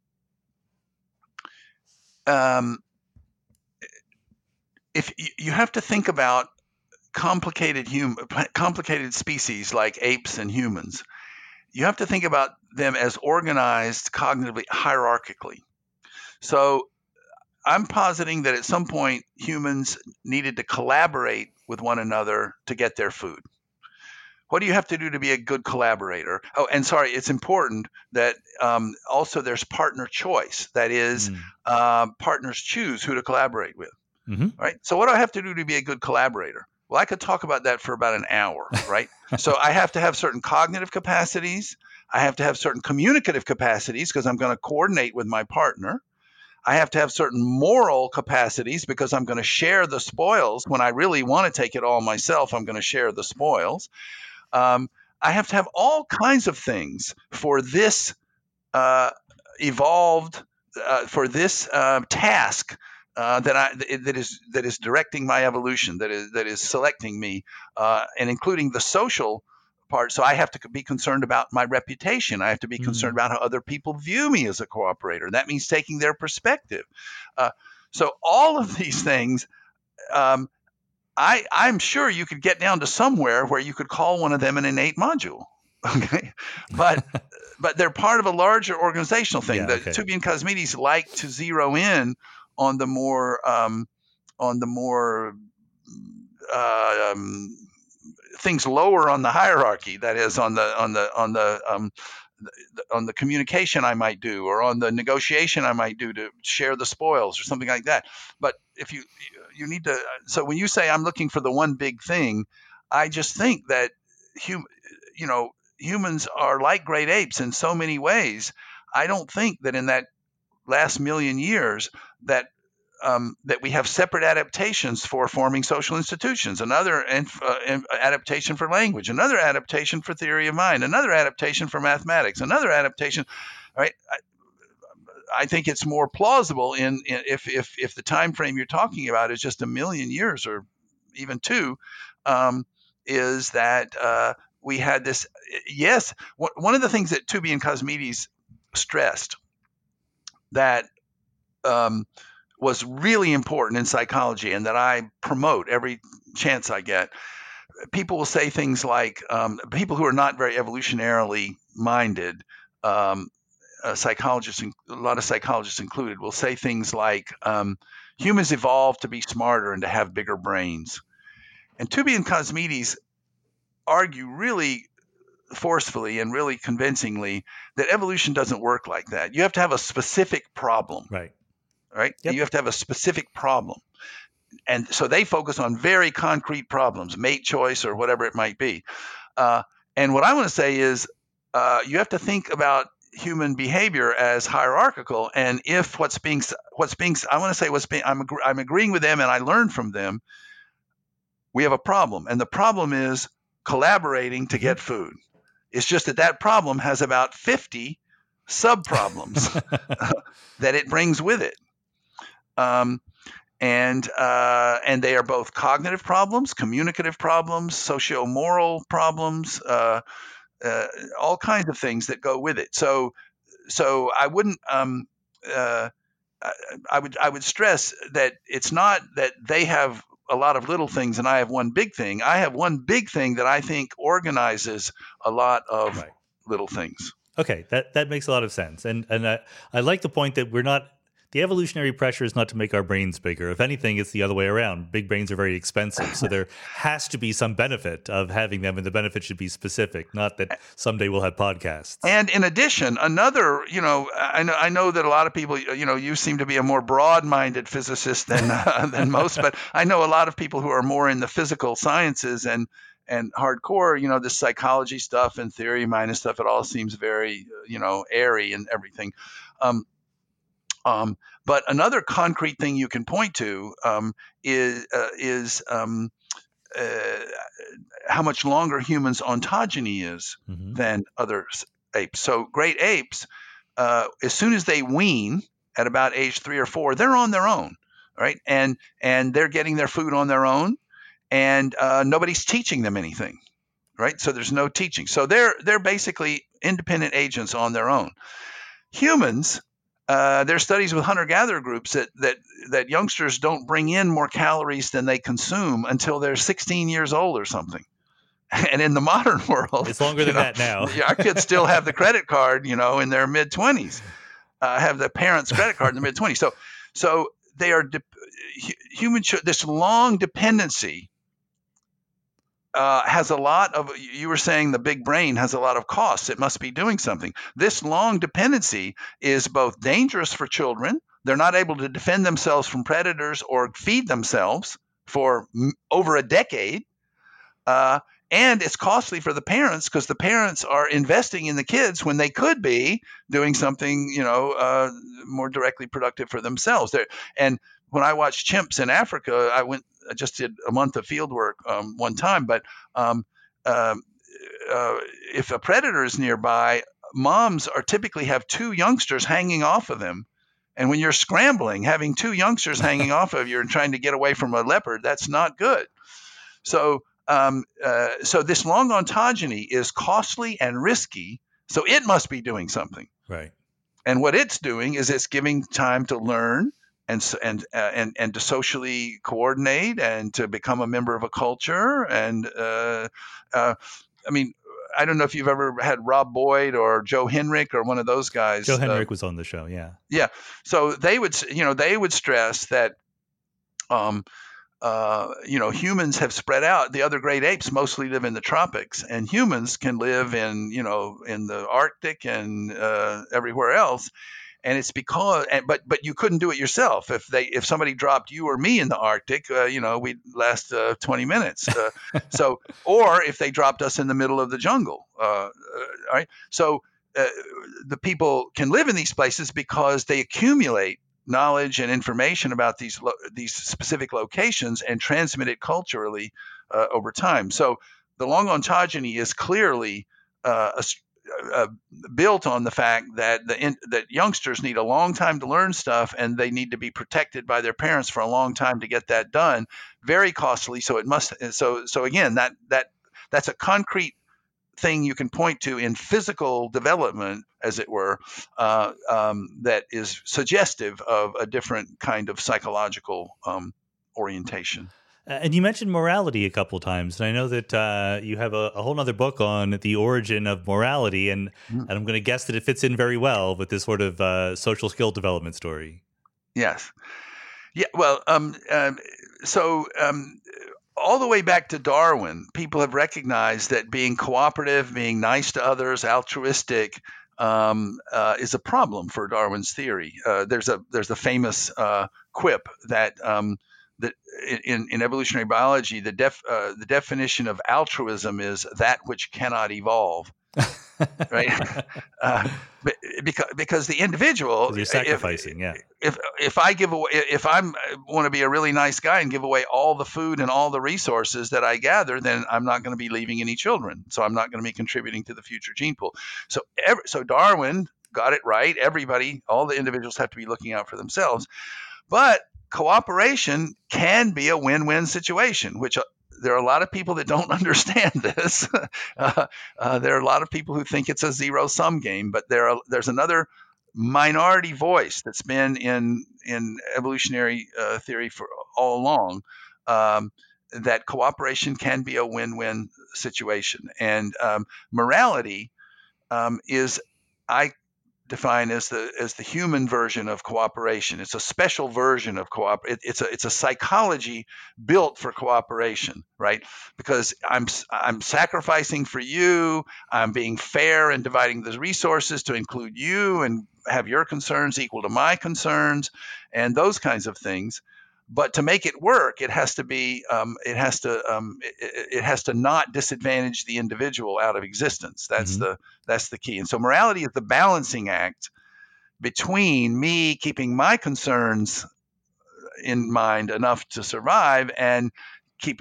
If you have to think about complicated species like apes and humans, you have to think about them as organized cognitively, hierarchically. So I'm positing that at some point humans needed to collaborate with one another to get their food. What do you have to do to be a good collaborator? Oh, and sorry, it's important that also there's partner choice. That is, partners choose who to collaborate with. Mm-hmm. Right. So what do I have to do to be a good collaborator? Well, I could talk about that for about an hour, right? So I have to have certain cognitive capacities. I have to have certain communicative capacities because I'm going to coordinate with my partner. I have to have certain moral capacities because I'm going to share the spoils. When I really want to take it all myself, I'm going to share the spoils. I have to have all kinds of things for this evolved, for this task that is directing my evolution, that is selecting me, and including the social part. So I have to be concerned about my reputation. I have to be concerned about how other people view me as a cooperator. That means taking their perspective. So all of these things, I'm sure you could get down to somewhere where you could call one of them an innate module. Okay, but they're part of a larger organizational thing. Tooby and Cosmides like to zero in on the more things lower on the hierarchy. That is on the communication I might do, or on the negotiation I might do to share the spoils, or something like that. But if you need to, so when you say I'm looking for the one big thing, I just think that humans are like great apes in so many ways. I don't think that in that last million years that we have separate adaptations for forming social institutions, another adaptation for language, another adaptation for theory of mind, another adaptation for mathematics, another adaptation. Right? I think it's more plausible if the time frame you're talking about is just a million years or even two, is that we had this. Yes, one of the things that Tooby and Cosmides stressed that was really important in psychology, and that I promote every chance I get. People will say things like, people who are not very evolutionarily minded, psychologists, a lot of psychologists included, will say things like, humans evolved to be smarter and to have bigger brains. And Tooby and Cosmides argue really forcefully and really convincingly that evolution doesn't work like that. You have to have a specific problem. Right. Yep. You have to have a specific problem. And so they focus on very concrete problems, mate choice or whatever it might be. And what I want to say is you have to think about human behavior as hierarchical. And if I'm agreeing with them and I learn from them, we have a problem. And the problem is collaborating to get food. It's just that problem has about 50 sub-problems that it brings with it. And they are both cognitive problems, communicative problems, socio-moral problems, all kinds of things that go with it. So I wouldn't. I would stress that it's not that they have a lot of little things and I have one big thing. I have one big thing that I think organizes a lot of little things. Okay, that makes a lot of sense. And I like the point that the evolutionary pressure is not to make our brains bigger. If anything, it's the other way around. Big brains are very expensive, so there has to be some benefit of having them, and the benefit should be specific, not that someday we'll have podcasts. And in addition, another, I know that a lot of people, you seem to be a more broad-minded physicist than most, but I know a lot of people who are more in the physical sciences and hardcore, this psychology stuff and theory of mind and stuff. It all seems very, airy and everything. But another concrete thing you can point to is how much longer humans' ontogeny is than other apes. So great apes, as soon as they wean at about age 3 or 4, they're on their own, right? And they're getting their food on their own, and nobody's teaching them anything, right? So there's no teaching. So they're basically independent agents on their own. Humans, there are studies with hunter-gatherer groups that youngsters don't bring in more calories than they consume until they're 16 years old or something. And in the modern world, it's longer than that now. Our kids still have the credit card, in their mid-20s, have the parents' credit card in the mid-20s. So they are this long dependency has a lot of. You were saying the big brain has a lot of costs. It must be doing something. This long dependency is both dangerous for children. They're not able to defend themselves from predators or feed themselves for over a decade. And it's costly for the parents because the parents are investing in the kids when they could be doing something, more directly productive for themselves. And when I watched chimps in Africa, I just did a month of field work one time. But if a predator is nearby, moms typically have 2 youngsters hanging off of them. And when you're scrambling, having 2 youngsters hanging off of you and trying to get away from a leopard, that's not good. So this long ontogeny is costly and risky, so it must be doing something. Right. And what it's doing is it's giving time to learn and to socially coordinate and to become a member of a culture. And I don't know if you've ever had Rob Boyd or Joe Henrich or one of those guys. Joe Henrich was on the show, yeah. Yeah. So they would stress that. Humans have spread out. The other great apes mostly live in the tropics, and humans can live in the Arctic and everywhere else. And it's because, but you couldn't do it yourself. If somebody dropped you or me in the Arctic, we'd last 20 minutes. Or if they dropped us in the middle of the jungle, all right. So the people can live in these places because they accumulate knowledge and information about these specific locations and transmit it culturally over time. So the long ontogeny is clearly built on the fact that that youngsters need a long time to learn stuff, and they need to be protected by their parents for a long time to get that done. Very costly. So it must. So again, that's a concrete thing you can point to in physical development, as it were, that is suggestive of a different kind of psychological orientation. And you mentioned morality a couple of times, and I know that you have a whole other book on the origin of morality, and I'm going to guess that it fits in very well with this sort of social skill development story. Yes. Yeah. Well, all the way back to Darwin, people have recognized that being cooperative, being nice to others, altruistic, is a problem for Darwin's theory. There's a famous quip that in evolutionary biology, the definition of altruism is that which cannot evolve. Right? Because the individual, you're sacrificing, if I give away, if I want to be a really nice guy and give away all the food and all the resources that I gather, then I'm not going to be leaving any children. So I'm not going to be contributing to the future gene pool. So Darwin got it right. Everybody, all the individuals have to be looking out for themselves. But cooperation can be a win-win situation, which there are a lot of people that don't understand this. There are a lot of people who think it's a zero-sum game, but there's another minority voice that's been in evolutionary theory for all along, that cooperation can be a win-win situation. And morality is, I define as the human version of cooperation. It's a special version of cooperation. It's a psychology built for cooperation, right? Because I'm sacrificing for you. I'm being fair and dividing the resources to include you and have your concerns equal to my concerns, and those kinds of things. But to make it work, it has to be it has to not disadvantage the individual out of existence. That's the key. And so morality is the balancing act between me keeping my concerns in mind enough to survive and keeping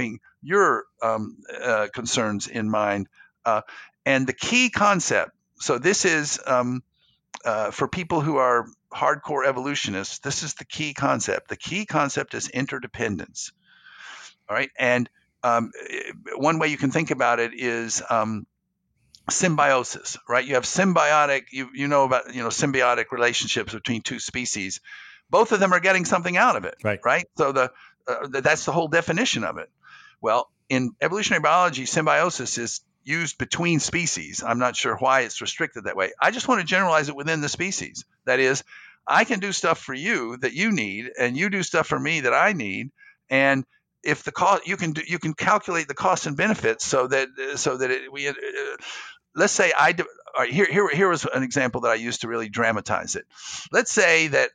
your concerns in mind. And the key concept, so this is for people who are hardcore evolutionists, this is the key concept. The key concept is interdependence. All right. And one way you can think about it is symbiosis, right? You have symbiotic, you know about, symbiotic relationships between two species. Both of them are getting something out of it, right? So that's the whole definition of it. Well, in evolutionary biology, symbiosis is used between species. I'm not sure why it's restricted that way. I just want to generalize it within the species. That is, I can do stuff for you that you need, and you do stuff for me that I need, and if the cost, you can calculate the costs and benefits so that let's say all right, here was an example that I used to really dramatize it. Let's say that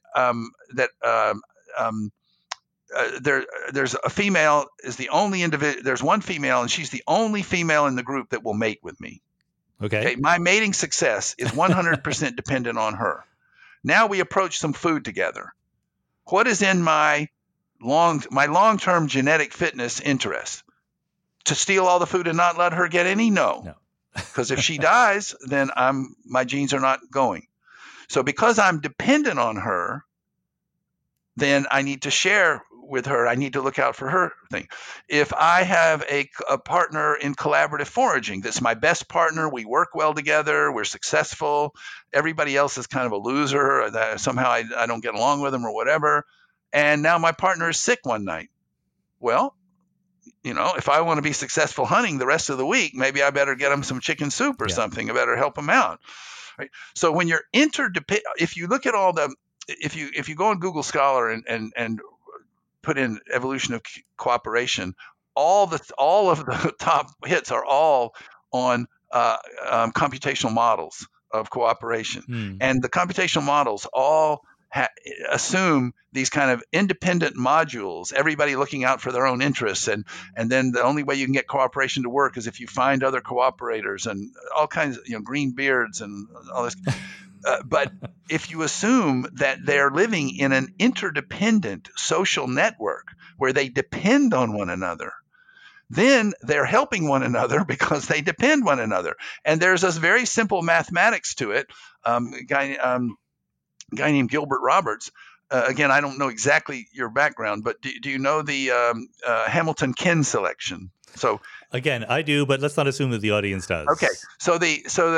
there's a female is the only individual. There's one female, and she's the only female in the group that will mate with me. Okay. My mating success is 100% dependent on her. Now we approach some food together. What is in my long-term genetic fitness interest? To steal all the food and not let her get any? No. Because if she dies, then my genes are not going. So because I'm dependent on her, then I need to share with her. I need to look out for her thing. If I have a partner in collaborative foraging, that's my best partner, we work well together, we're successful, everybody else is kind of a loser, somehow I don't get along with them or whatever, and now my partner is sick one night. Well, if I want to be successful hunting the rest of the week, maybe I better get them some chicken soup or something. I better help them out. Right? So when you're interdependent, if you look at if you go on Google Scholar and put in evolution of cooperation, all of the top hits are all on computational models of cooperation, and the computational models all assume these kind of independent modules, everybody looking out for their own interests, and then the only way you can get cooperation to work is if you find other cooperators and all kinds of green beards and all this. But if you assume that they're living in an interdependent social network where they depend on one another, then they're helping one another because they depend on one another. And there's this very simple mathematics to it. A guy named Gilbert Roberts. Again, I don't know exactly your background, but do you know the Hamilton-Ken selection? So again, I do, but let's not assume that the audience does. Okay, so the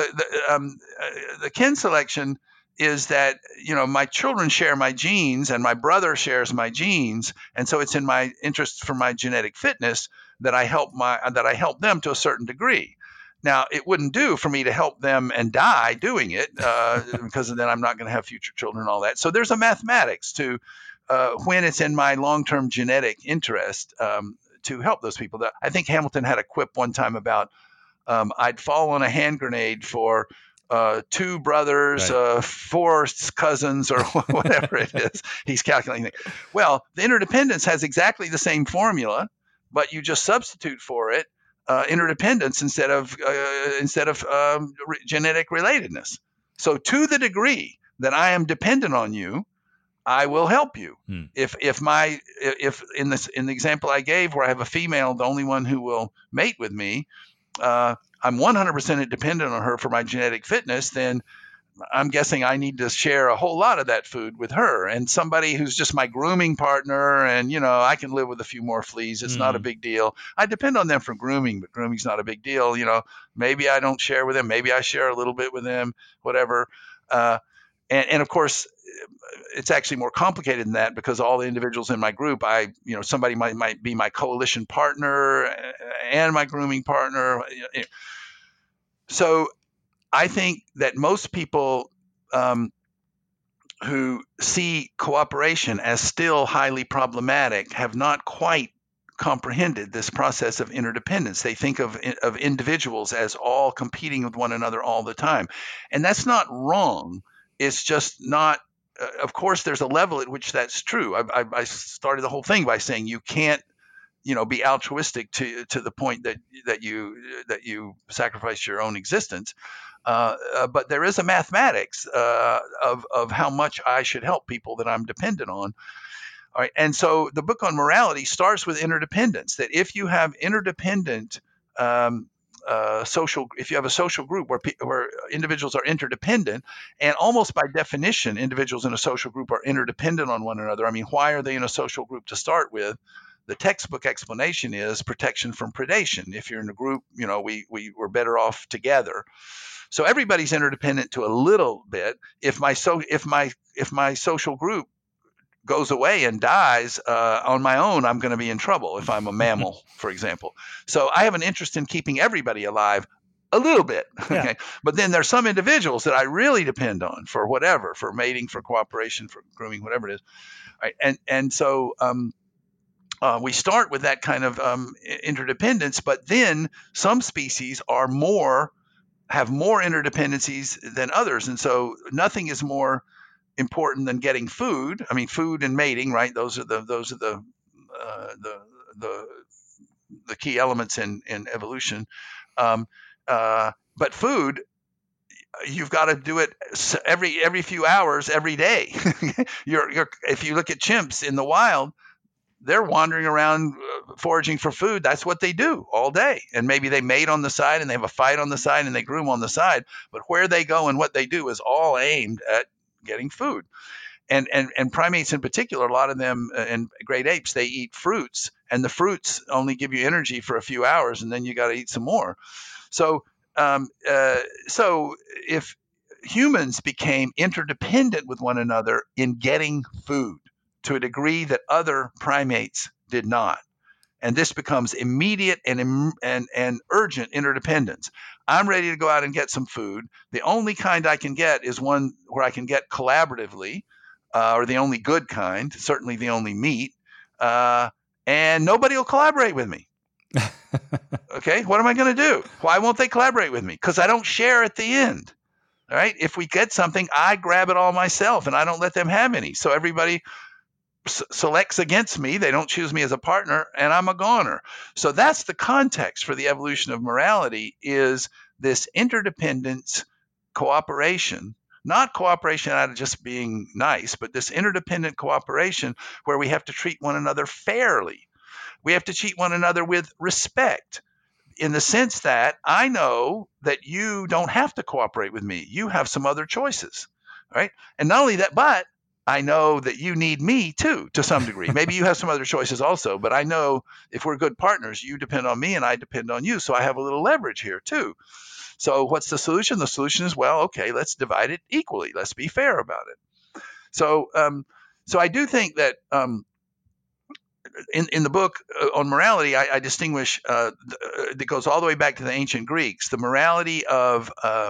Ken selection is that my children share my genes and my brother shares my genes, and so it's in my interest for my genetic fitness that I help them to a certain degree. Now, it wouldn't do for me to help them and die doing it because then I'm not going to have future children and all that. So there's a mathematics to when it's in my long-term genetic interest to help those people. I think Hamilton had a quip one time about I'd fall on a hand grenade for 2 brothers, 4 cousins, or whatever it is. He's calculating. Well, the interdependence has exactly the same formula, but you just substitute for it interdependence instead of genetic relatedness. So to the degree that I am dependent on you, I will help you. If in the example I gave where I have a female, the only one who will mate with me, I'm 100% dependent on her for my genetic fitness, then I'm guessing I need to share a whole lot of that food with her. And somebody who's just my grooming partner and, I can live with a few more fleas. It's not a big deal. I depend on them for grooming, but grooming's not a big deal. Maybe I don't share with them. Maybe I share a little bit with them, whatever. And of course, it's actually more complicated than that because all the individuals in my group, somebody might be my coalition partner and my grooming partner. So I think that most people who see cooperation as still highly problematic have not quite comprehended this process of interdependence. They think of individuals as all competing with one another all the time. And that's not wrong. It's just not, of course, there's a level at which that's true. I started the whole thing by saying you can't, be altruistic to the point that you sacrifice your own existence. But there is a mathematics of how much I should help people that I'm dependent on. All right. And so the book on morality starts with interdependence, that if you have interdependent if you have a social group where individuals are interdependent, and almost by definition, individuals in a social group are interdependent on one another. I mean, why are they in a social group to start with? The textbook explanation is protection from predation. If you're in a group, we're better off together. So everybody's interdependent to a little bit. If my social group goes away and dies on my own, I'm going to be in trouble if I'm a mammal, for example. So I have an interest in keeping everybody alive a little bit. Yeah. Okay. But then there's some individuals that I really depend on for whatever, for mating, for cooperation, for grooming, whatever it is. Right. And so we start with that kind of interdependence, but then some species have more interdependencies than others. And so nothing is more important than getting food. I mean, food and mating, right? Those are the key elements in evolution. But food, you've got to do it every few hours, every day. If you look at chimps in the wild, they're wandering around foraging for food. That's what they do all day. And maybe they mate on the side and they have a fight on the side and they groom on the side. But where they go and what they do is all aimed at getting food. And primates in particular, a lot of them and great apes, they eat fruits, and the fruits only give you energy for a few hours, and then you got to eat some more. So if humans became interdependent with one another in getting food to a degree that other primates did not, and this becomes immediate and urgent interdependence. I'm ready to go out and get some food. The only kind I can get is one where I can get collaboratively, or the only good kind, certainly the only meat, and nobody will collaborate with me. Okay, what am I going to do? Why won't they collaborate with me? Because I don't share at the end. All right, if we get something, I grab it all myself, and I don't let them have any. So everybody selects against me. They don't choose me as a partner, and I'm a goner. So that's the context for the evolution of morality, is this interdependence, cooperation, not cooperation out of just being nice, but this interdependent cooperation where we have to treat one another fairly. We have to treat one another with respect, in the sense that I know that you don't have to cooperate with me. You have some other choices, right? And not only that, but I know that you need me too, to some degree. Maybe you have some other choices also, but I know if we're good partners, you depend on me and I depend on you. So I have a little leverage here too. So what's the solution? The solution is, well, okay, let's divide it equally. Let's be fair about it. So I do think that in the book on morality, I distinguish that goes all the way back to the ancient Greeks, the morality of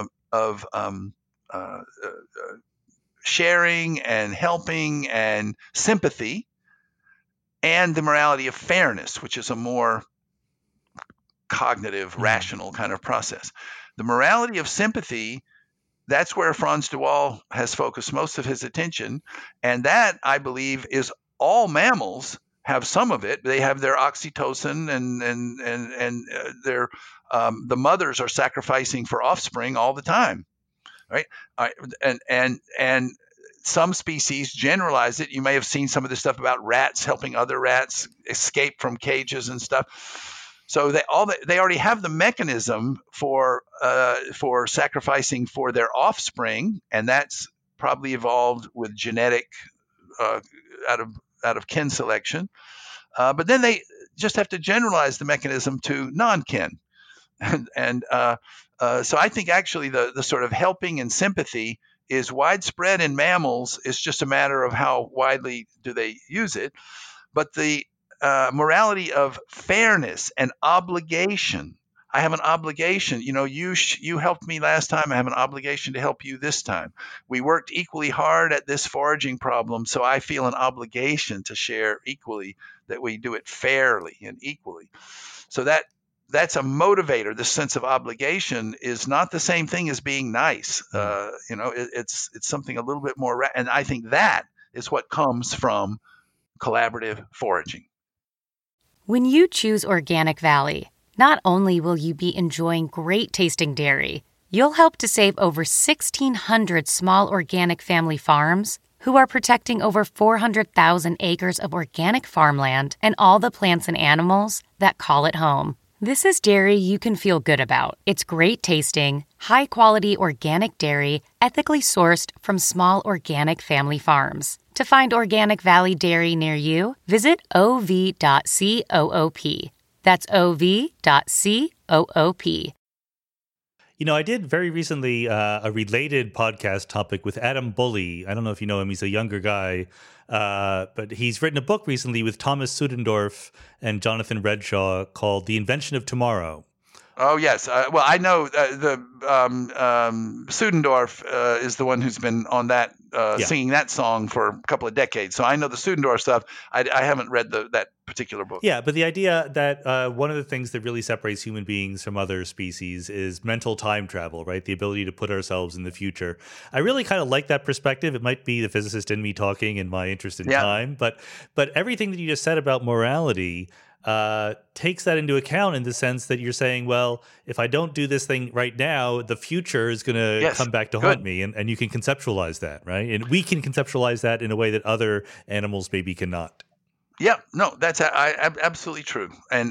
sharing and helping and sympathy, and the morality of fairness, which is a more cognitive, rational kind of process. The morality of sympathy, that's where Frans de Waal has focused most of his attention, and that, I believe, is all mammals have some of it. They have their oxytocin, and their the mothers are sacrificing for offspring all the time. Right. And some species generalize it. You may have seen some of this stuff about rats helping other rats escape from cages and stuff. So they already have the mechanism for sacrificing for their offspring, and that's probably evolved with genetic out of kin selection. But then they just have to generalize the mechanism to non-kin. So I think actually the sort of helping and sympathy is widespread in mammals. It's just a matter of how widely do they use it. But the morality of fairness and obligation. I have an obligation. You helped me last time. I have an obligation to help you this time. We worked equally hard at this foraging problem, so I feel an obligation to share equally, that we do it fairly and equally. So that's a motivator. This sense of obligation is not the same thing as being nice. It's something a little bit more, and I think that is what comes from collaborative foraging. When you choose Organic Valley, not only will you be enjoying great tasting dairy, you'll help to save over 1,600 small organic family farms who are protecting over 400,000 acres of organic farmland and all the plants and animals that call it home. This is dairy you can feel good about. It's great tasting, high-quality organic dairy, ethically sourced from small organic family farms. To find Organic Valley Dairy near you, visit ov.coop. That's ov.coop. You know, I did very recently a related podcast topic with Adam Bully. I don't know if you know him. He's a younger guy, but he's written a book recently with Thomas Suddendorf and Jonathan Redshaw called The Invention of Tomorrow. Oh, yes. Well, I know Suddendorf is the one who's been on that, singing that song for a couple of decades. So I know the Suddendorf stuff. I haven't read that particular book. Yeah, but the idea that one of the things that really separates human beings from other species is mental time travel, right? The ability to put ourselves in the future. I really kind of like that perspective. It might be the physicist in me talking and my interest in time, but everything that you just said about morality takes that into account in the sense that you're saying, well, if I don't do this thing right now, the future is going to come back to haunt me. And you can conceptualize that, right? And we can conceptualize that in a way that other animals maybe cannot. Yeah, no, that's absolutely true. And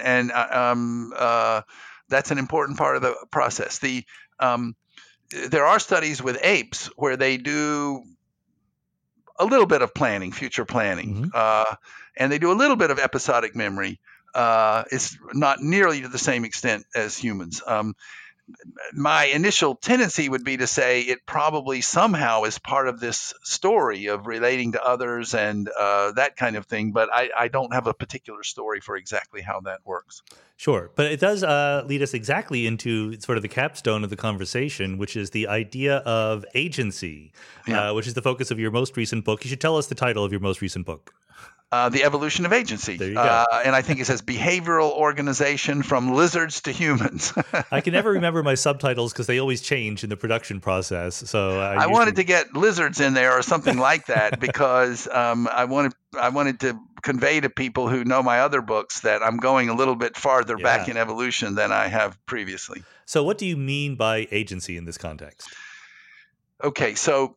that's an important part of the process. There are studies with apes where they do a little bit of planning, future planning, and they do a little bit of episodic memory. It's not nearly to the same extent as humans. My initial tendency would be to say it probably somehow is part of this story of relating to others and that kind of thing, but I don't have a particular story for exactly how that works. Sure, but it does lead us exactly into sort of the capstone of the conversation, which is the idea of agency, which is the focus of your most recent book. You should tell us the title of your most recent book. The Evolution of Agency. There you go. And I think it says Behavioral Organization from Lizards to Humans. I can never remember my subtitles because they always change in the production process. So I wanted to get lizards in there or something like that because I wanted to convey to people who know my other books that I'm going a little bit farther back in evolution than I have previously. So what do you mean by agency in this context? Okay, so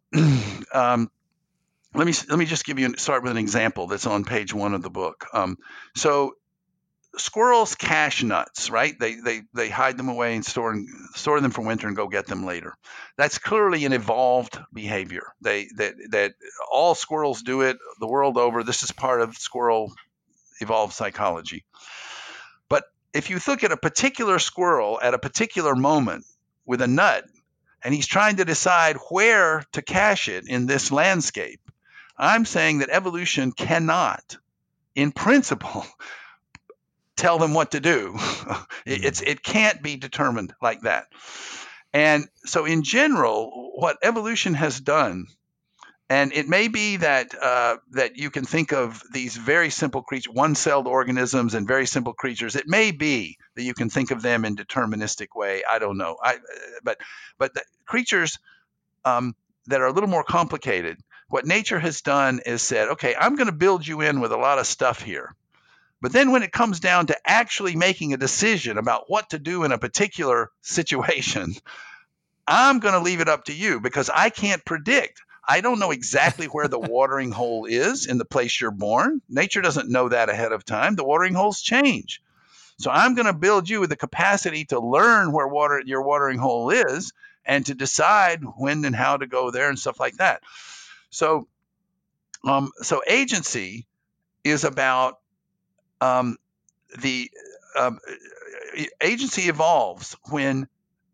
Let me just start with an example that's on page 1 of the book. So squirrels cache nuts, right? They hide them away and store them for winter and go get them later. That's clearly an evolved behavior. That all squirrels do it the world over. This is part of squirrel evolved psychology. But if you look at a particular squirrel at a particular moment with a nut, and he's trying to decide where to cache it in this landscape, I'm saying that evolution cannot, in principle, tell them what to do. It can't be determined like that. And so in general, what evolution has done, and it may be that that you can think of these very simple creatures, one-celled organisms and very simple creatures. It may be that you can think of them in deterministic way. I don't know. But the creatures that are a little more complicated, what nature has done is said, okay, I'm going to build you in with a lot of stuff here. But then when it comes down to actually making a decision about what to do in a particular situation, I'm going to leave it up to you because I can't predict. I don't know exactly where the watering hole is in the place you're born. Nature doesn't know that ahead of time. The watering holes change. So I'm going to build you with the capacity to learn where your watering hole is and to decide when and how to go there and stuff like that. So agency is about agency evolves when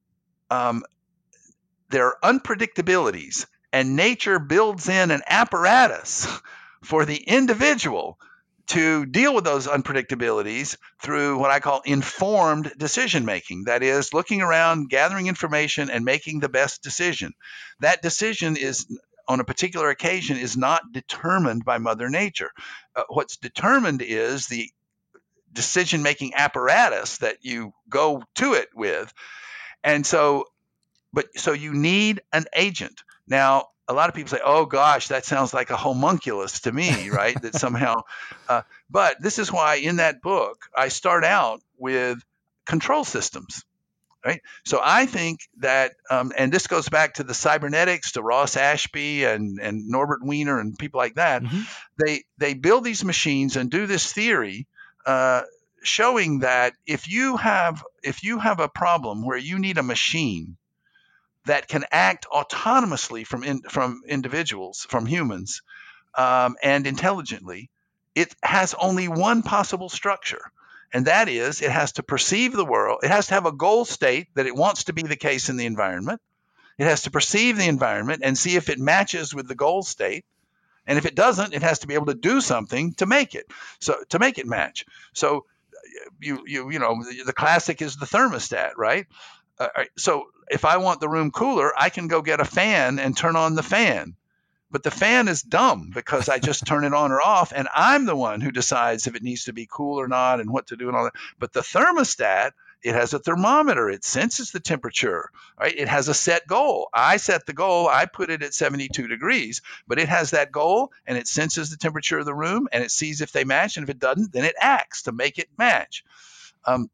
there are unpredictabilities, and nature builds in an apparatus for the individual to deal with those unpredictabilities through what I call informed decision making. That is, looking around, gathering information, and making the best decision. That decision is, on a particular occasion, is not determined by Mother Nature. What's determined is the decision-making apparatus that you go to it with. And so you need an agent. Now, a lot of people say, oh gosh, that sounds like a homunculus to me, right? That somehow, but this is why in that book, I start out with control systems. Right. So I think that, and this goes back to the cybernetics, to Ross Ashby and Norbert Wiener and people like that. Mm-hmm. They build these machines and do this theory, showing that if you have a problem where you need a machine that can act autonomously from individuals, from humans, and intelligently, it has only one possible structure. And that is, it has to perceive the world. It has to have a goal state that it wants to be the case in the environment. It has to perceive the environment and see if it matches with the goal state. And if it doesn't, it has to be able to do something to make it match. So you know, the classic is the thermostat, right? So if I want the room cooler, I can go get a fan and turn on the fan. But the fan is dumb because I just turn it on or off, and I'm the one who decides if it needs to be cool or not and what to do and all that. But the thermostat, it has a thermometer. It senses the temperature, right? It has a set goal. I set the goal. I put it at 72 degrees, but it has that goal, and it senses the temperature of the room, and it sees if they match. And if it doesn't, then it acts to make it match. I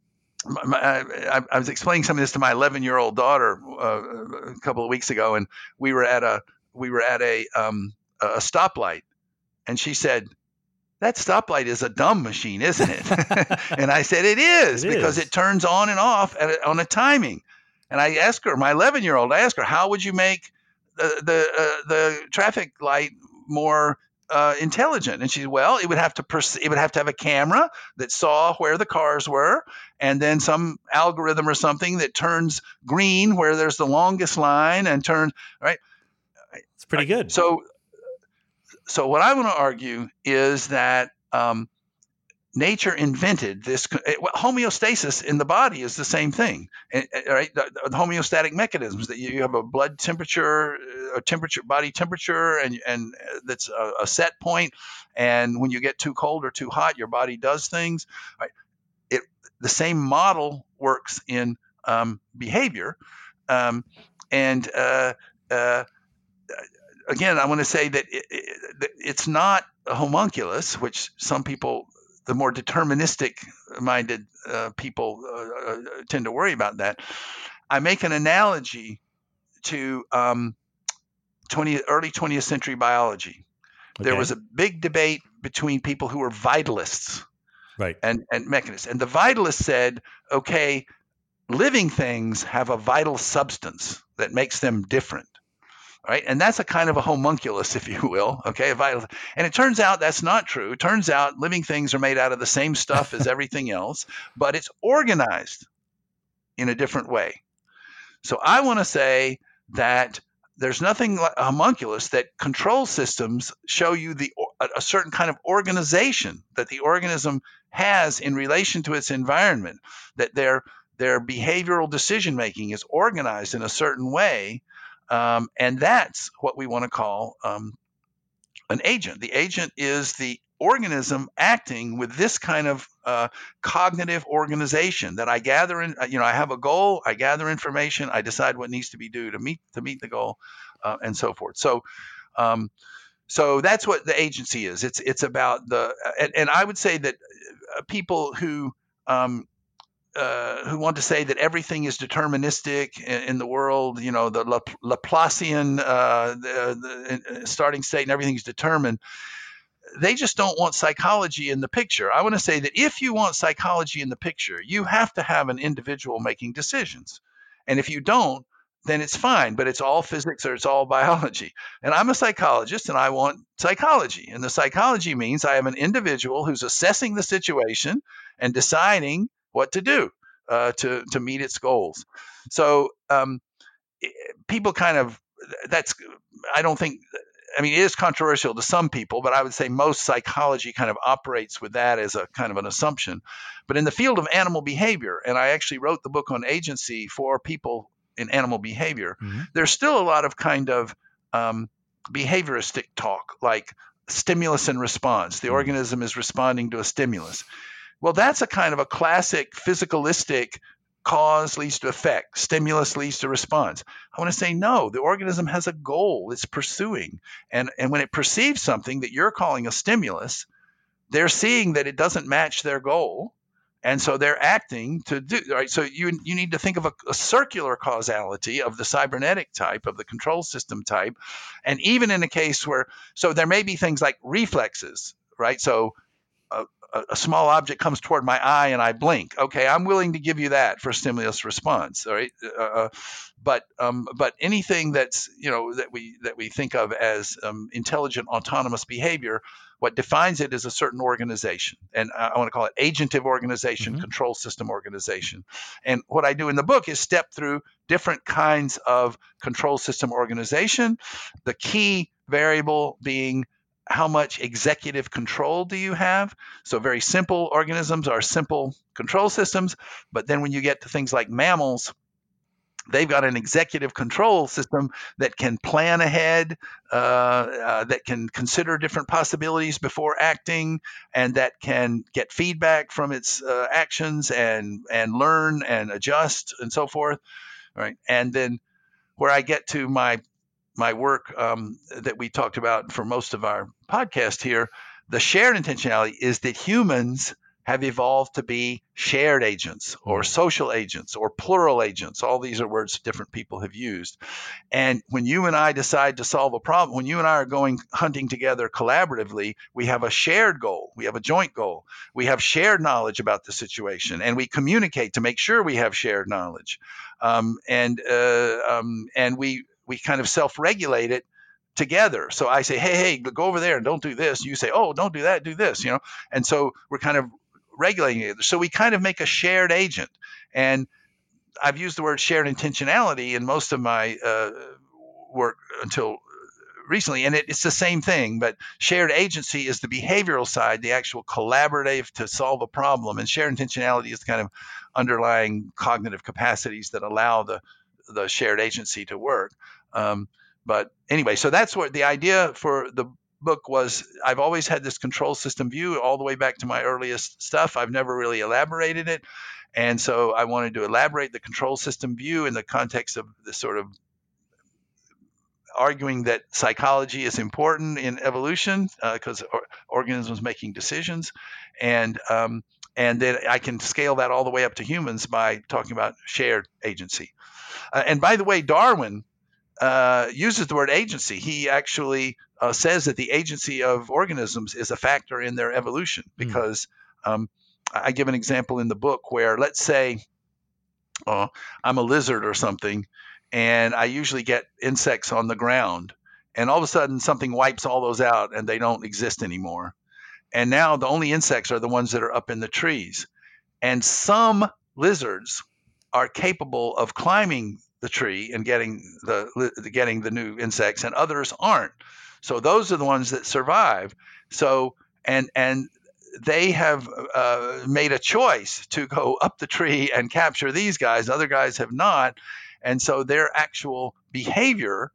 was explaining some of this to my 11-year-old daughter a couple of weeks ago, and we were at a stoplight, and she said, "That stoplight is a dumb machine, isn't it?" And I said, "It is, because it turns on and off on a timing." And I asked her, my 11-year-old, how would you make the traffic light more intelligent? And she said, well, it would have to have a camera that saw where the cars were, and then some algorithm or something that turns green where there's the longest line and turns right. It's pretty good. So what I want to argue is that nature invented this homeostasis in the body is the same thing, right? The homeostatic mechanisms that you have a blood temperature, body temperature, and that's a set point. And when you get too cold or too hot, your body does things. Right? The same model works in behavior, and again, I want to say that it's not a homunculus, which some people, the more deterministic-minded people, tend to worry about that. I make an analogy to early 20th century biology. Okay. There was a big debate between people who were vitalists, right, and mechanists. And the vitalists said, okay, living things have a vital substance that makes them different. Right. And that's a kind of a homunculus, if you will. Okay. And it turns out that's not true. It turns out living things are made out of the same stuff as everything else, but it's organized in a different way. So I want to say that there's nothing like a homunculus, that control systems show you a certain kind of organization that the organism has in relation to its environment, that their behavioral decision making is organized in a certain way. And that's what we want to call an agent. The agent is the organism acting with this kind of cognitive organization that I gather in. I have a goal, I gather information, I decide what needs to be done to meet the goal, and so forth. So that's what the agency is. It's about and I would say that people who want to say that everything is deterministic in the world, the Laplacian the starting state and everything is determined, they just don't want psychology in the picture. I want to say that if you want psychology in the picture, you have to have an individual making decisions. And if you don't, then it's fine, but it's all physics or it's all biology. And I'm a psychologist and I want psychology. And the psychology means I have an individual who's assessing the situation and deciding what to do to meet its goals. So people kind of, it is controversial to some people, but I would say most psychology kind of operates with that as a kind of an assumption. But in the field of animal behavior, and I actually wrote the book on agency for people in animal behavior, there's still a lot of kind of behavioristic talk, like stimulus and response. The organism is responding to a stimulus. Well, that's a kind of a classic physicalistic cause leads to effect, stimulus leads to response. I want to say no, the organism has a goal it's pursuing. And when it perceives something that you're calling a stimulus, they're seeing that it doesn't match their goal. And so they're acting to do, right? So you need to think of a circular causality of the cybernetic type, of the control system type. And even in a case where, so there may be things like reflexes, right? So a small object comes toward my eye and I blink. Okay, I'm willing to give you that for stimulus response. All right, but anything that's that we think of as intelligent autonomous behavior, what defines it is a certain organization, and I want to call it agentive organization, control system organization. And what I do in the book is step through different kinds of control system organization. The key variable being how much executive control do you have? So very simple organisms are simple control systems, but then when you get to things like mammals, they've got an executive control system that can plan ahead, that can consider different possibilities before acting, and that can get feedback from its actions and learn and adjust and so forth. Right, and then where I get to my work that we talked about for most of our podcast here, the shared intentionality is that humans have evolved to be shared agents or social agents or plural agents. All these are words different people have used. And when you and I decide to solve a problem, when you and I are going hunting together collaboratively, we have a shared goal. We have a joint goal. We have shared knowledge about the situation, and we communicate to make sure we have shared knowledge. And we kind of self-regulate it together. So I say, hey, go over there and don't do this. You say, oh, don't do that, do this, And so we're kind of regulating it. So we kind of make a shared agent. And I've used the word shared intentionality in most of my work until recently, and it's the same thing, but shared agency is the behavioral side, the actual collaborative to solve a problem. And shared intentionality is the kind of underlying cognitive capacities that allow the shared agency to work. But anyway, so that's what the idea for the book was. I've always had this control system view all the way back to my earliest stuff. I've never really elaborated it. And so I wanted to elaborate the control system view in the context of this sort of arguing that psychology is important in evolution because organisms making decisions. And then I can scale that all the way up to humans by talking about shared agency. And by the way, Darwin uses the word agency. He actually says that the agency of organisms is a factor in their evolution because I give an example in the book where, let's say I'm a lizard or something, and I usually get insects on the ground, and all of a sudden something wipes all those out and they don't exist anymore. And now the only insects are the ones that are up in the trees. And some lizards are capable of climbing the tree and getting the new insects, and others aren't. So those are the ones that survive. So and they have made a choice to go up the tree and capture these guys. Other guys have not, and so their actual behavior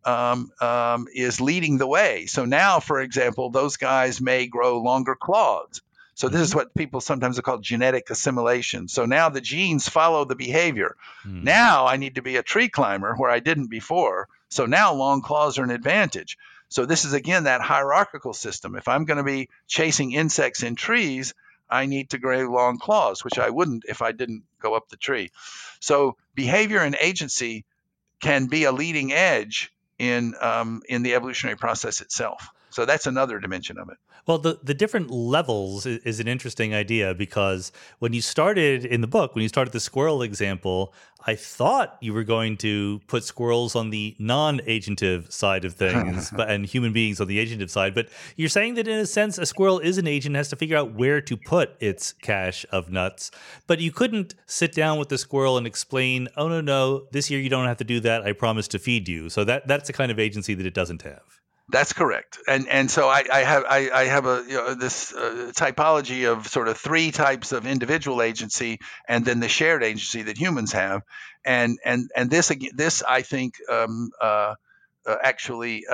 is leading the way. So now, for example, those guys may grow longer claws. So this is what people sometimes call genetic assimilation. So now the genes follow the behavior. Now I need to be a tree climber where I didn't before. So now long claws are an advantage. So this is, again, that hierarchical system. If I'm going to be chasing insects in trees, I need to grow long claws, which I wouldn't if I didn't go up the tree. So behavior and agency can be a leading edge in the evolutionary process itself. So that's another dimension of it. Well, the different levels is an interesting idea, because when you started in the book, when you started the squirrel example, I thought you were going to put squirrels on the non-agentive side of things and human beings on the agentive side. But you're saying that in a sense, a squirrel is an agent, has to figure out where to put its cache of nuts. But you couldn't sit down with the squirrel and explain, oh, no, this year you don't have to do that. I promise to feed you. So that's the kind of agency that it doesn't have. That's correct, and so I have a this typology of sort of three types of individual agency, and then the shared agency that humans have, and this I think actually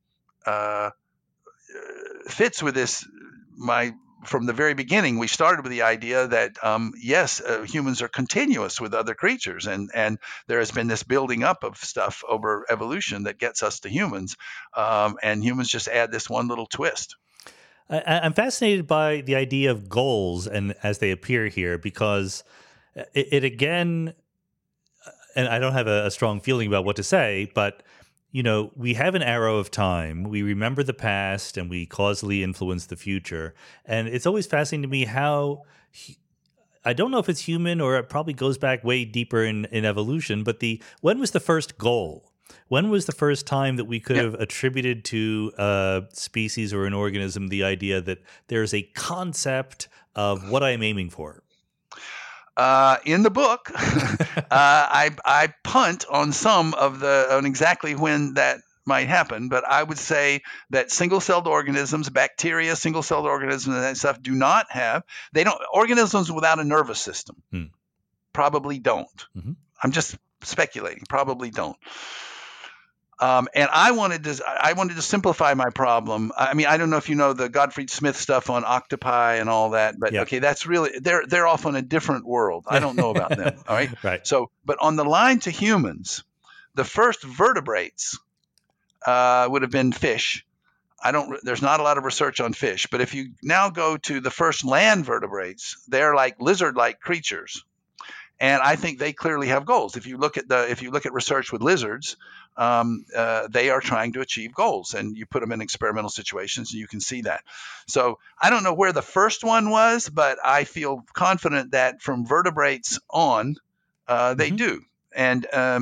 fits with this. From the very beginning, we started with the idea that yes, humans are continuous with other creatures, and there has been this building up of stuff over evolution that gets us to humans, and humans just add this one little twist. I'm fascinated by the idea of goals and as they appear here, because it again, and I don't have a strong feeling about what to say, but we have an arrow of time. We remember the past and we causally influence the future. And it's always fascinating to me how, I don't know if it's human or it probably goes back way deeper in evolution, but when was the first goal? When was the first time that we could have attributed to a species or an organism the idea that there's a concept of what I'm aiming for? In the book, I punt on on exactly when that might happen, but I would say that single-celled organisms, bacteria, single-celled organisms, and that stuff organisms without a nervous system probably don't. Mm-hmm. I'm just speculating, probably don't. And I wanted to simplify my problem. I mean, I don't know if you know the Gottfried Smith stuff on octopi and all that, but okay, that's really they're off on a different world. I don't know about them. All right. Right. So, but on the line to humans, the first vertebrates would have been fish. There's not a lot of research on fish, but if you now go to the first land vertebrates, they're like lizard-like creatures. And I think they clearly have goals. If you look at research with lizards, they are trying to achieve goals, and you put them in experimental situations, and you can see that. So I don't know where the first one was, but I feel confident that from vertebrates on, they do. And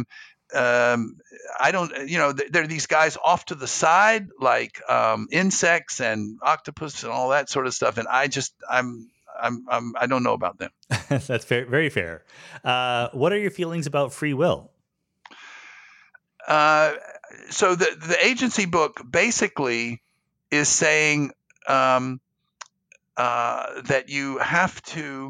I don't, there are these guys off to the side, like insects and octopus and all that sort of stuff, and I don't know about them. That's fair, very fair. What are your feelings about free will? So the agency book basically is saying that you have to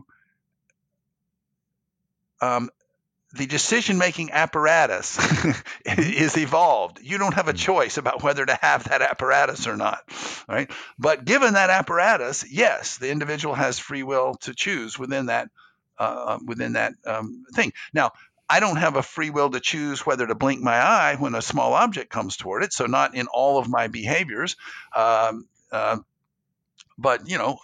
the decision-making apparatus is evolved. You don't have a choice about whether to have that apparatus or not, right? But given that apparatus, yes, the individual has free will to choose within that thing. Now, I don't have a free will to choose whether to blink my eye when a small object comes toward it, so not in all of my behaviors. But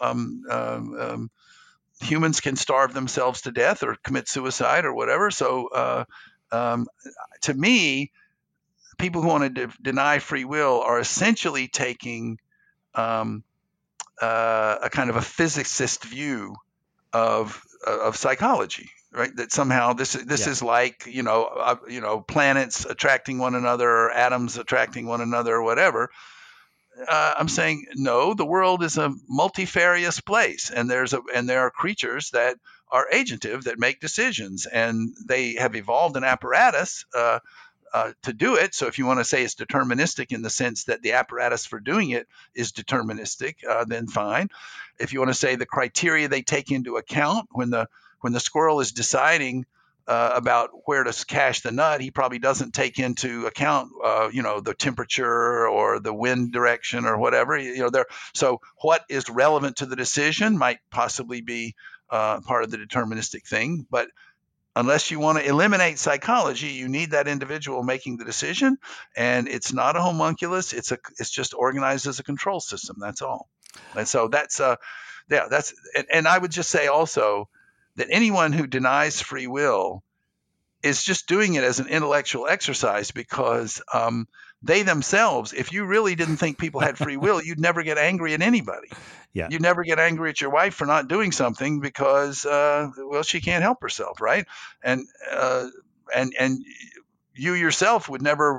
humans can starve themselves to death or commit suicide or whatever. So to me, people who want to deny free will are essentially taking a kind of a physicist view of psychology, right? That somehow this is like, planets attracting one another or atoms attracting one another or whatever. I'm saying no. The world is a multifarious place, and there are creatures that are agentive that make decisions, and they have evolved an apparatus to do it. So if you want to say it's deterministic in the sense that the apparatus for doing it is deterministic, then fine. If you want to say the criteria they take into account when the squirrel is deciding about where to cache the nut, he probably doesn't take into account, the temperature or the wind direction or whatever. So what is relevant to the decision might possibly be part of the deterministic thing. But unless you want to eliminate psychology, you need that individual making the decision, and it's not a homunculus. It's just organized as a control system. That's all. And so and I would just say also that anyone who denies free will is just doing it as an intellectual exercise, because they themselves, if you really didn't think people had free will, you'd never get angry at anybody. Yeah. You'd never get angry at your wife for not doing something because, she can't help herself, right? And you yourself would never,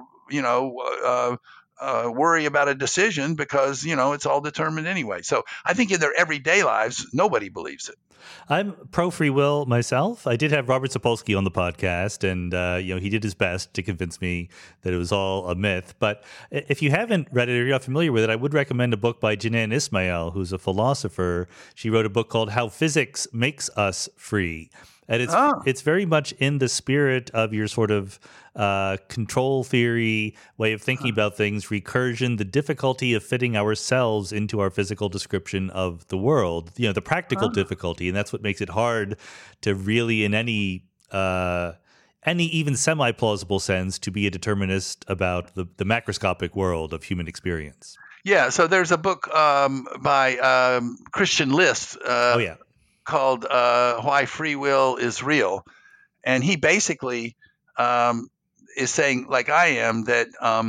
worry about a decision because, it's all determined anyway. So I think in their everyday lives, nobody believes it. I'm pro free will myself. I did have Robert Sapolsky on the podcast, and he did his best to convince me that it was all a myth. But if you haven't read it or you're not familiar with it, I would recommend a book by Jeanine Ismail, who's a philosopher. She wrote a book called How Physics Makes Us Free. And it's very much in the spirit of your sort of control theory way of thinking about things, recursion, the difficulty of fitting ourselves into our physical description of the world, the practical difficulty. And that's what makes it hard to really, in any even semi-plausible sense, to be a determinist about the macroscopic world of human experience. Yeah, so there's a book by Christian List Oh yeah. called Why Free Will is Real. And he basically is saying, like I am, that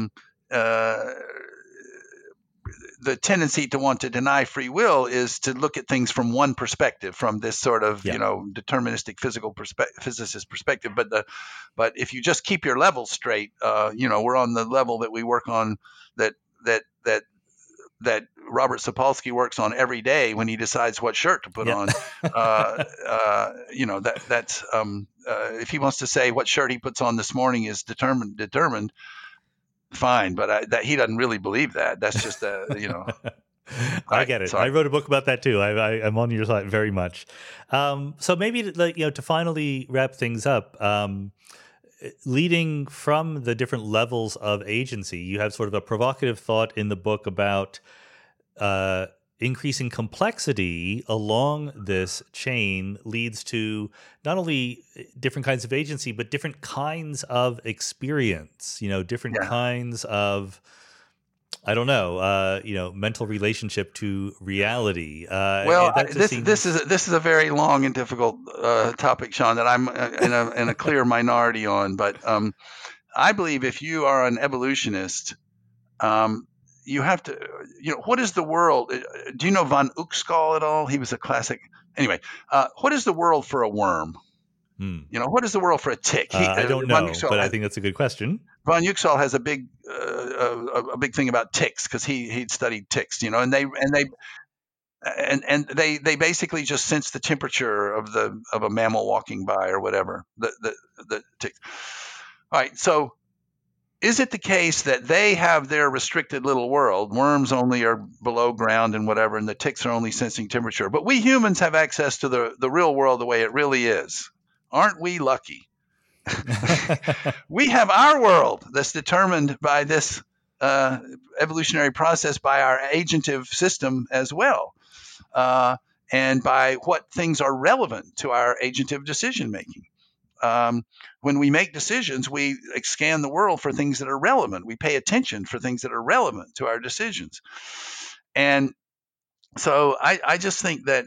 the tendency to want to deny free will is to look at things from one perspective, from this sort of deterministic physicist perspective. But if you just keep your levels straight, we're on the level that we work on that Robert Sapolsky works on every day when he decides what shirt to put on. That's if he wants to say what shirt he puts on this morning is determined. Fine, but that he doesn't really believe that. That's just I get it. Sorry. I wrote a book about that too. I'm on your side very much. So maybe to finally wrap things up, leading from the different levels of agency, you have sort of a provocative thought in the book about increasing complexity along this chain leads to not only different kinds of agency, but different kinds of experience, different kinds of, mental relationship to reality. This is a very long and difficult topic, Sean, that I'm in a clear minority on. But I believe if you are an evolutionist, you have to, what is the world? Do you know von Uxkall at all? He was a classic. Anyway, what is the world for a worm? What is the world for a tick? I don't know, but I think that's a good question. Von Uxkall has a big thing about ticks because he'd studied ticks, and they basically just sense the temperature of a mammal walking by or whatever. The ticks. All right, so. Is it the case that they have their restricted little world? Worms only are below ground and whatever, and the ticks are only sensing temperature. But we humans have access to the real world the way it really is. Aren't we lucky? We have our world that's determined by this evolutionary process, by our agentive system as well, and by what things are relevant to our agentive decision making. When we make decisions, we scan the world for things that are relevant. We pay attention for things that are relevant to our decisions. And so I just think that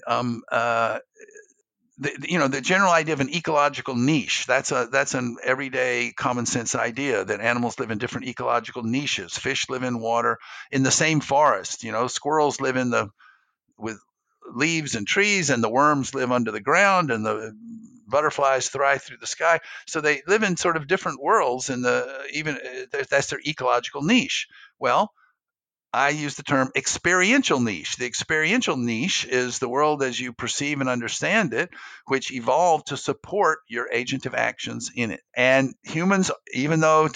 the general idea of an ecological niche, that's an everyday common sense idea that animals live in different ecological niches. Fish live in water in the same forest. Squirrels live with leaves and trees, and the worms live under the ground, and the butterflies thrive through the sky. So they live in sort of different worlds, and that's their ecological niche. Well, I use the term experiential niche. The experiential niche is the world as you perceive and understand it, which evolved to support your agentive actions in it. And humans, even though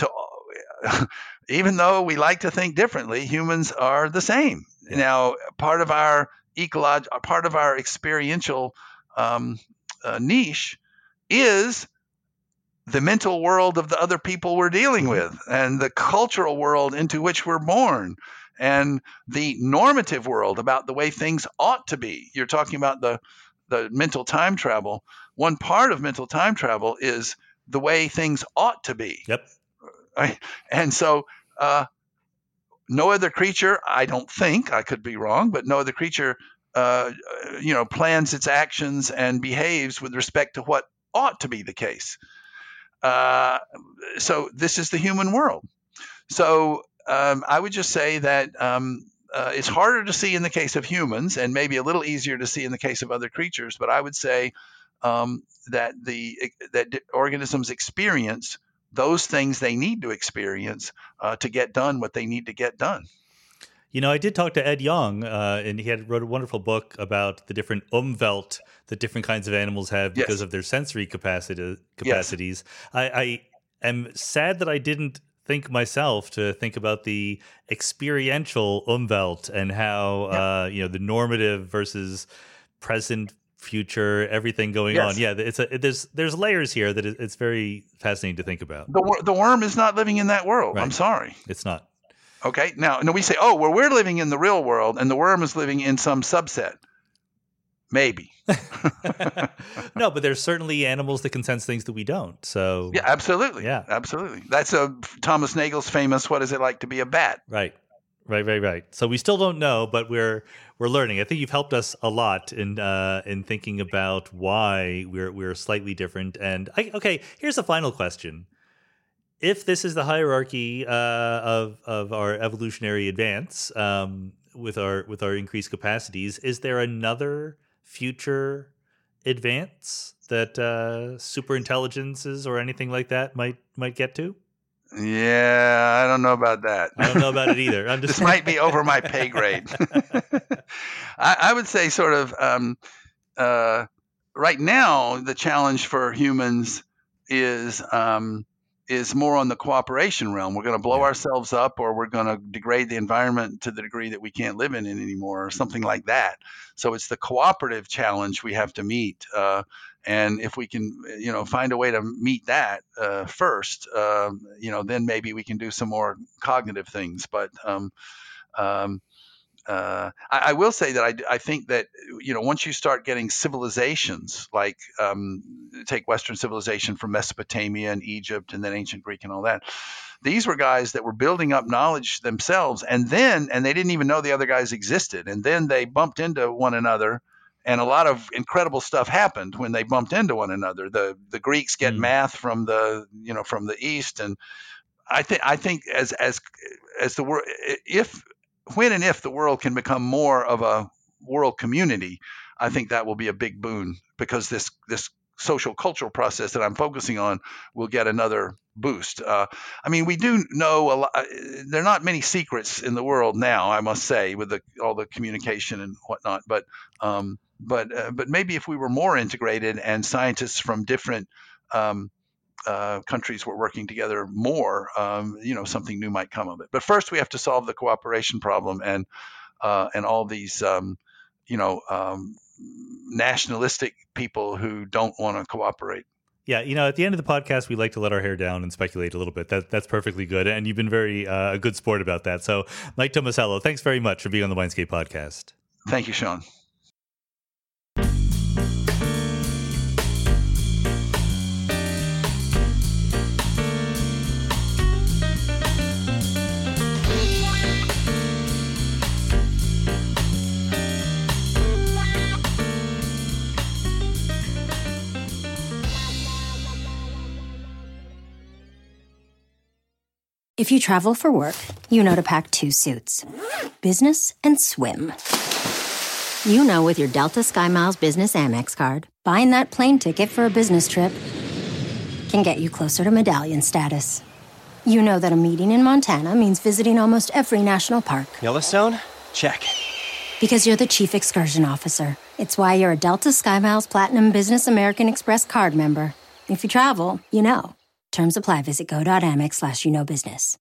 we like to think differently, humans are the same. Yeah. Now, part of our experiential niche is the mental world of the other people we're dealing with, and the cultural world into which we're born, and the normative world about the way things ought to be. You're talking about the mental time travel. One part of mental time travel is the way things ought to be. Yep. Right? And so no other creature, I don't think, I could be wrong, but no other creature plans its actions and behaves with respect to what ought to be the case. So this is the human world. So I would just say that it's harder to see in the case of humans, and maybe a little easier to see in the case of other creatures. But I would say that organisms experience those things they need to experience to get done what they need to get done. I did talk to Ed Yong, and he wrote a wonderful book about the different Umwelt that different kinds of animals have because of their sensory capacities. Yes. I am sad that I didn't think myself to think about the experiential Umwelt and how the normative versus present, future, everything going on. Yeah, there's layers here that it's very fascinating to think about. The worm is not living in that world. Right. I'm sorry, it's not. Okay, now we say, we're living in the real world, and the worm is living in some subset. Maybe. No, but there's certainly animals that can sense things that we don't. So yeah, absolutely. Yeah, absolutely. That's Thomas Nagel's famous "What is it like to be a bat?" Right. Right. So we still don't know, but we're learning. I think you've helped us a lot in thinking about why we're slightly different. And here's a final question: if this is the hierarchy of our evolutionary advance with our increased capacities, is there another future advance that super intelligences or anything like that might get to? Yeah, I don't know about that. I don't know about it either. This might be over my pay grade. I would say sort of right now, the challenge for humans is more on the cooperation realm. We're going to blow ourselves up, or we're going to degrade the environment to the degree that we can't live in it anymore, or something like that. So it's the cooperative challenge we have to meet. And if we can, find a way to meet that first, then maybe we can do some more cognitive things. But I will say that I think that, once you start getting civilizations like take Western civilization from Mesopotamia and Egypt and then ancient Greek and all that, these were guys that were building up knowledge themselves, and they didn't even know the other guys existed. And then they bumped into one another, and a lot of incredible stuff happened when they bumped into one another. The Greeks get math from the East, and I think as the world, when and if the world can become more of a world community, I think that will be a big boon, because this social cultural process that I'm focusing on will get another boost. We do know a lot. There are not many secrets in the world now, I must say, with all the communication and whatnot. But maybe if we were more integrated and scientists from different countries were working together more, something new might come of it. But first, we have to solve the cooperation problem and all these, nationalistic people who don't want to cooperate. Yeah, at the end of the podcast, we like to let our hair down and speculate a little bit. That's perfectly good, and you've been very a good sport about that. So, Mike Tomasello, thanks very much for being on the Mindscape podcast. Thank you, Sean. If you travel for work, you know to pack 2 suits. Business and swim. You know with your Delta SkyMiles Business Amex card, buying that plane ticket for a business trip can get you closer to medallion status. You know that a meeting in Montana means visiting almost every national park. Yellowstone? Check. Because you're the chief excursion officer. It's why you're a Delta SkyMiles Platinum Business American Express card member. If you travel, you know. Terms apply. Visit go.amex/business.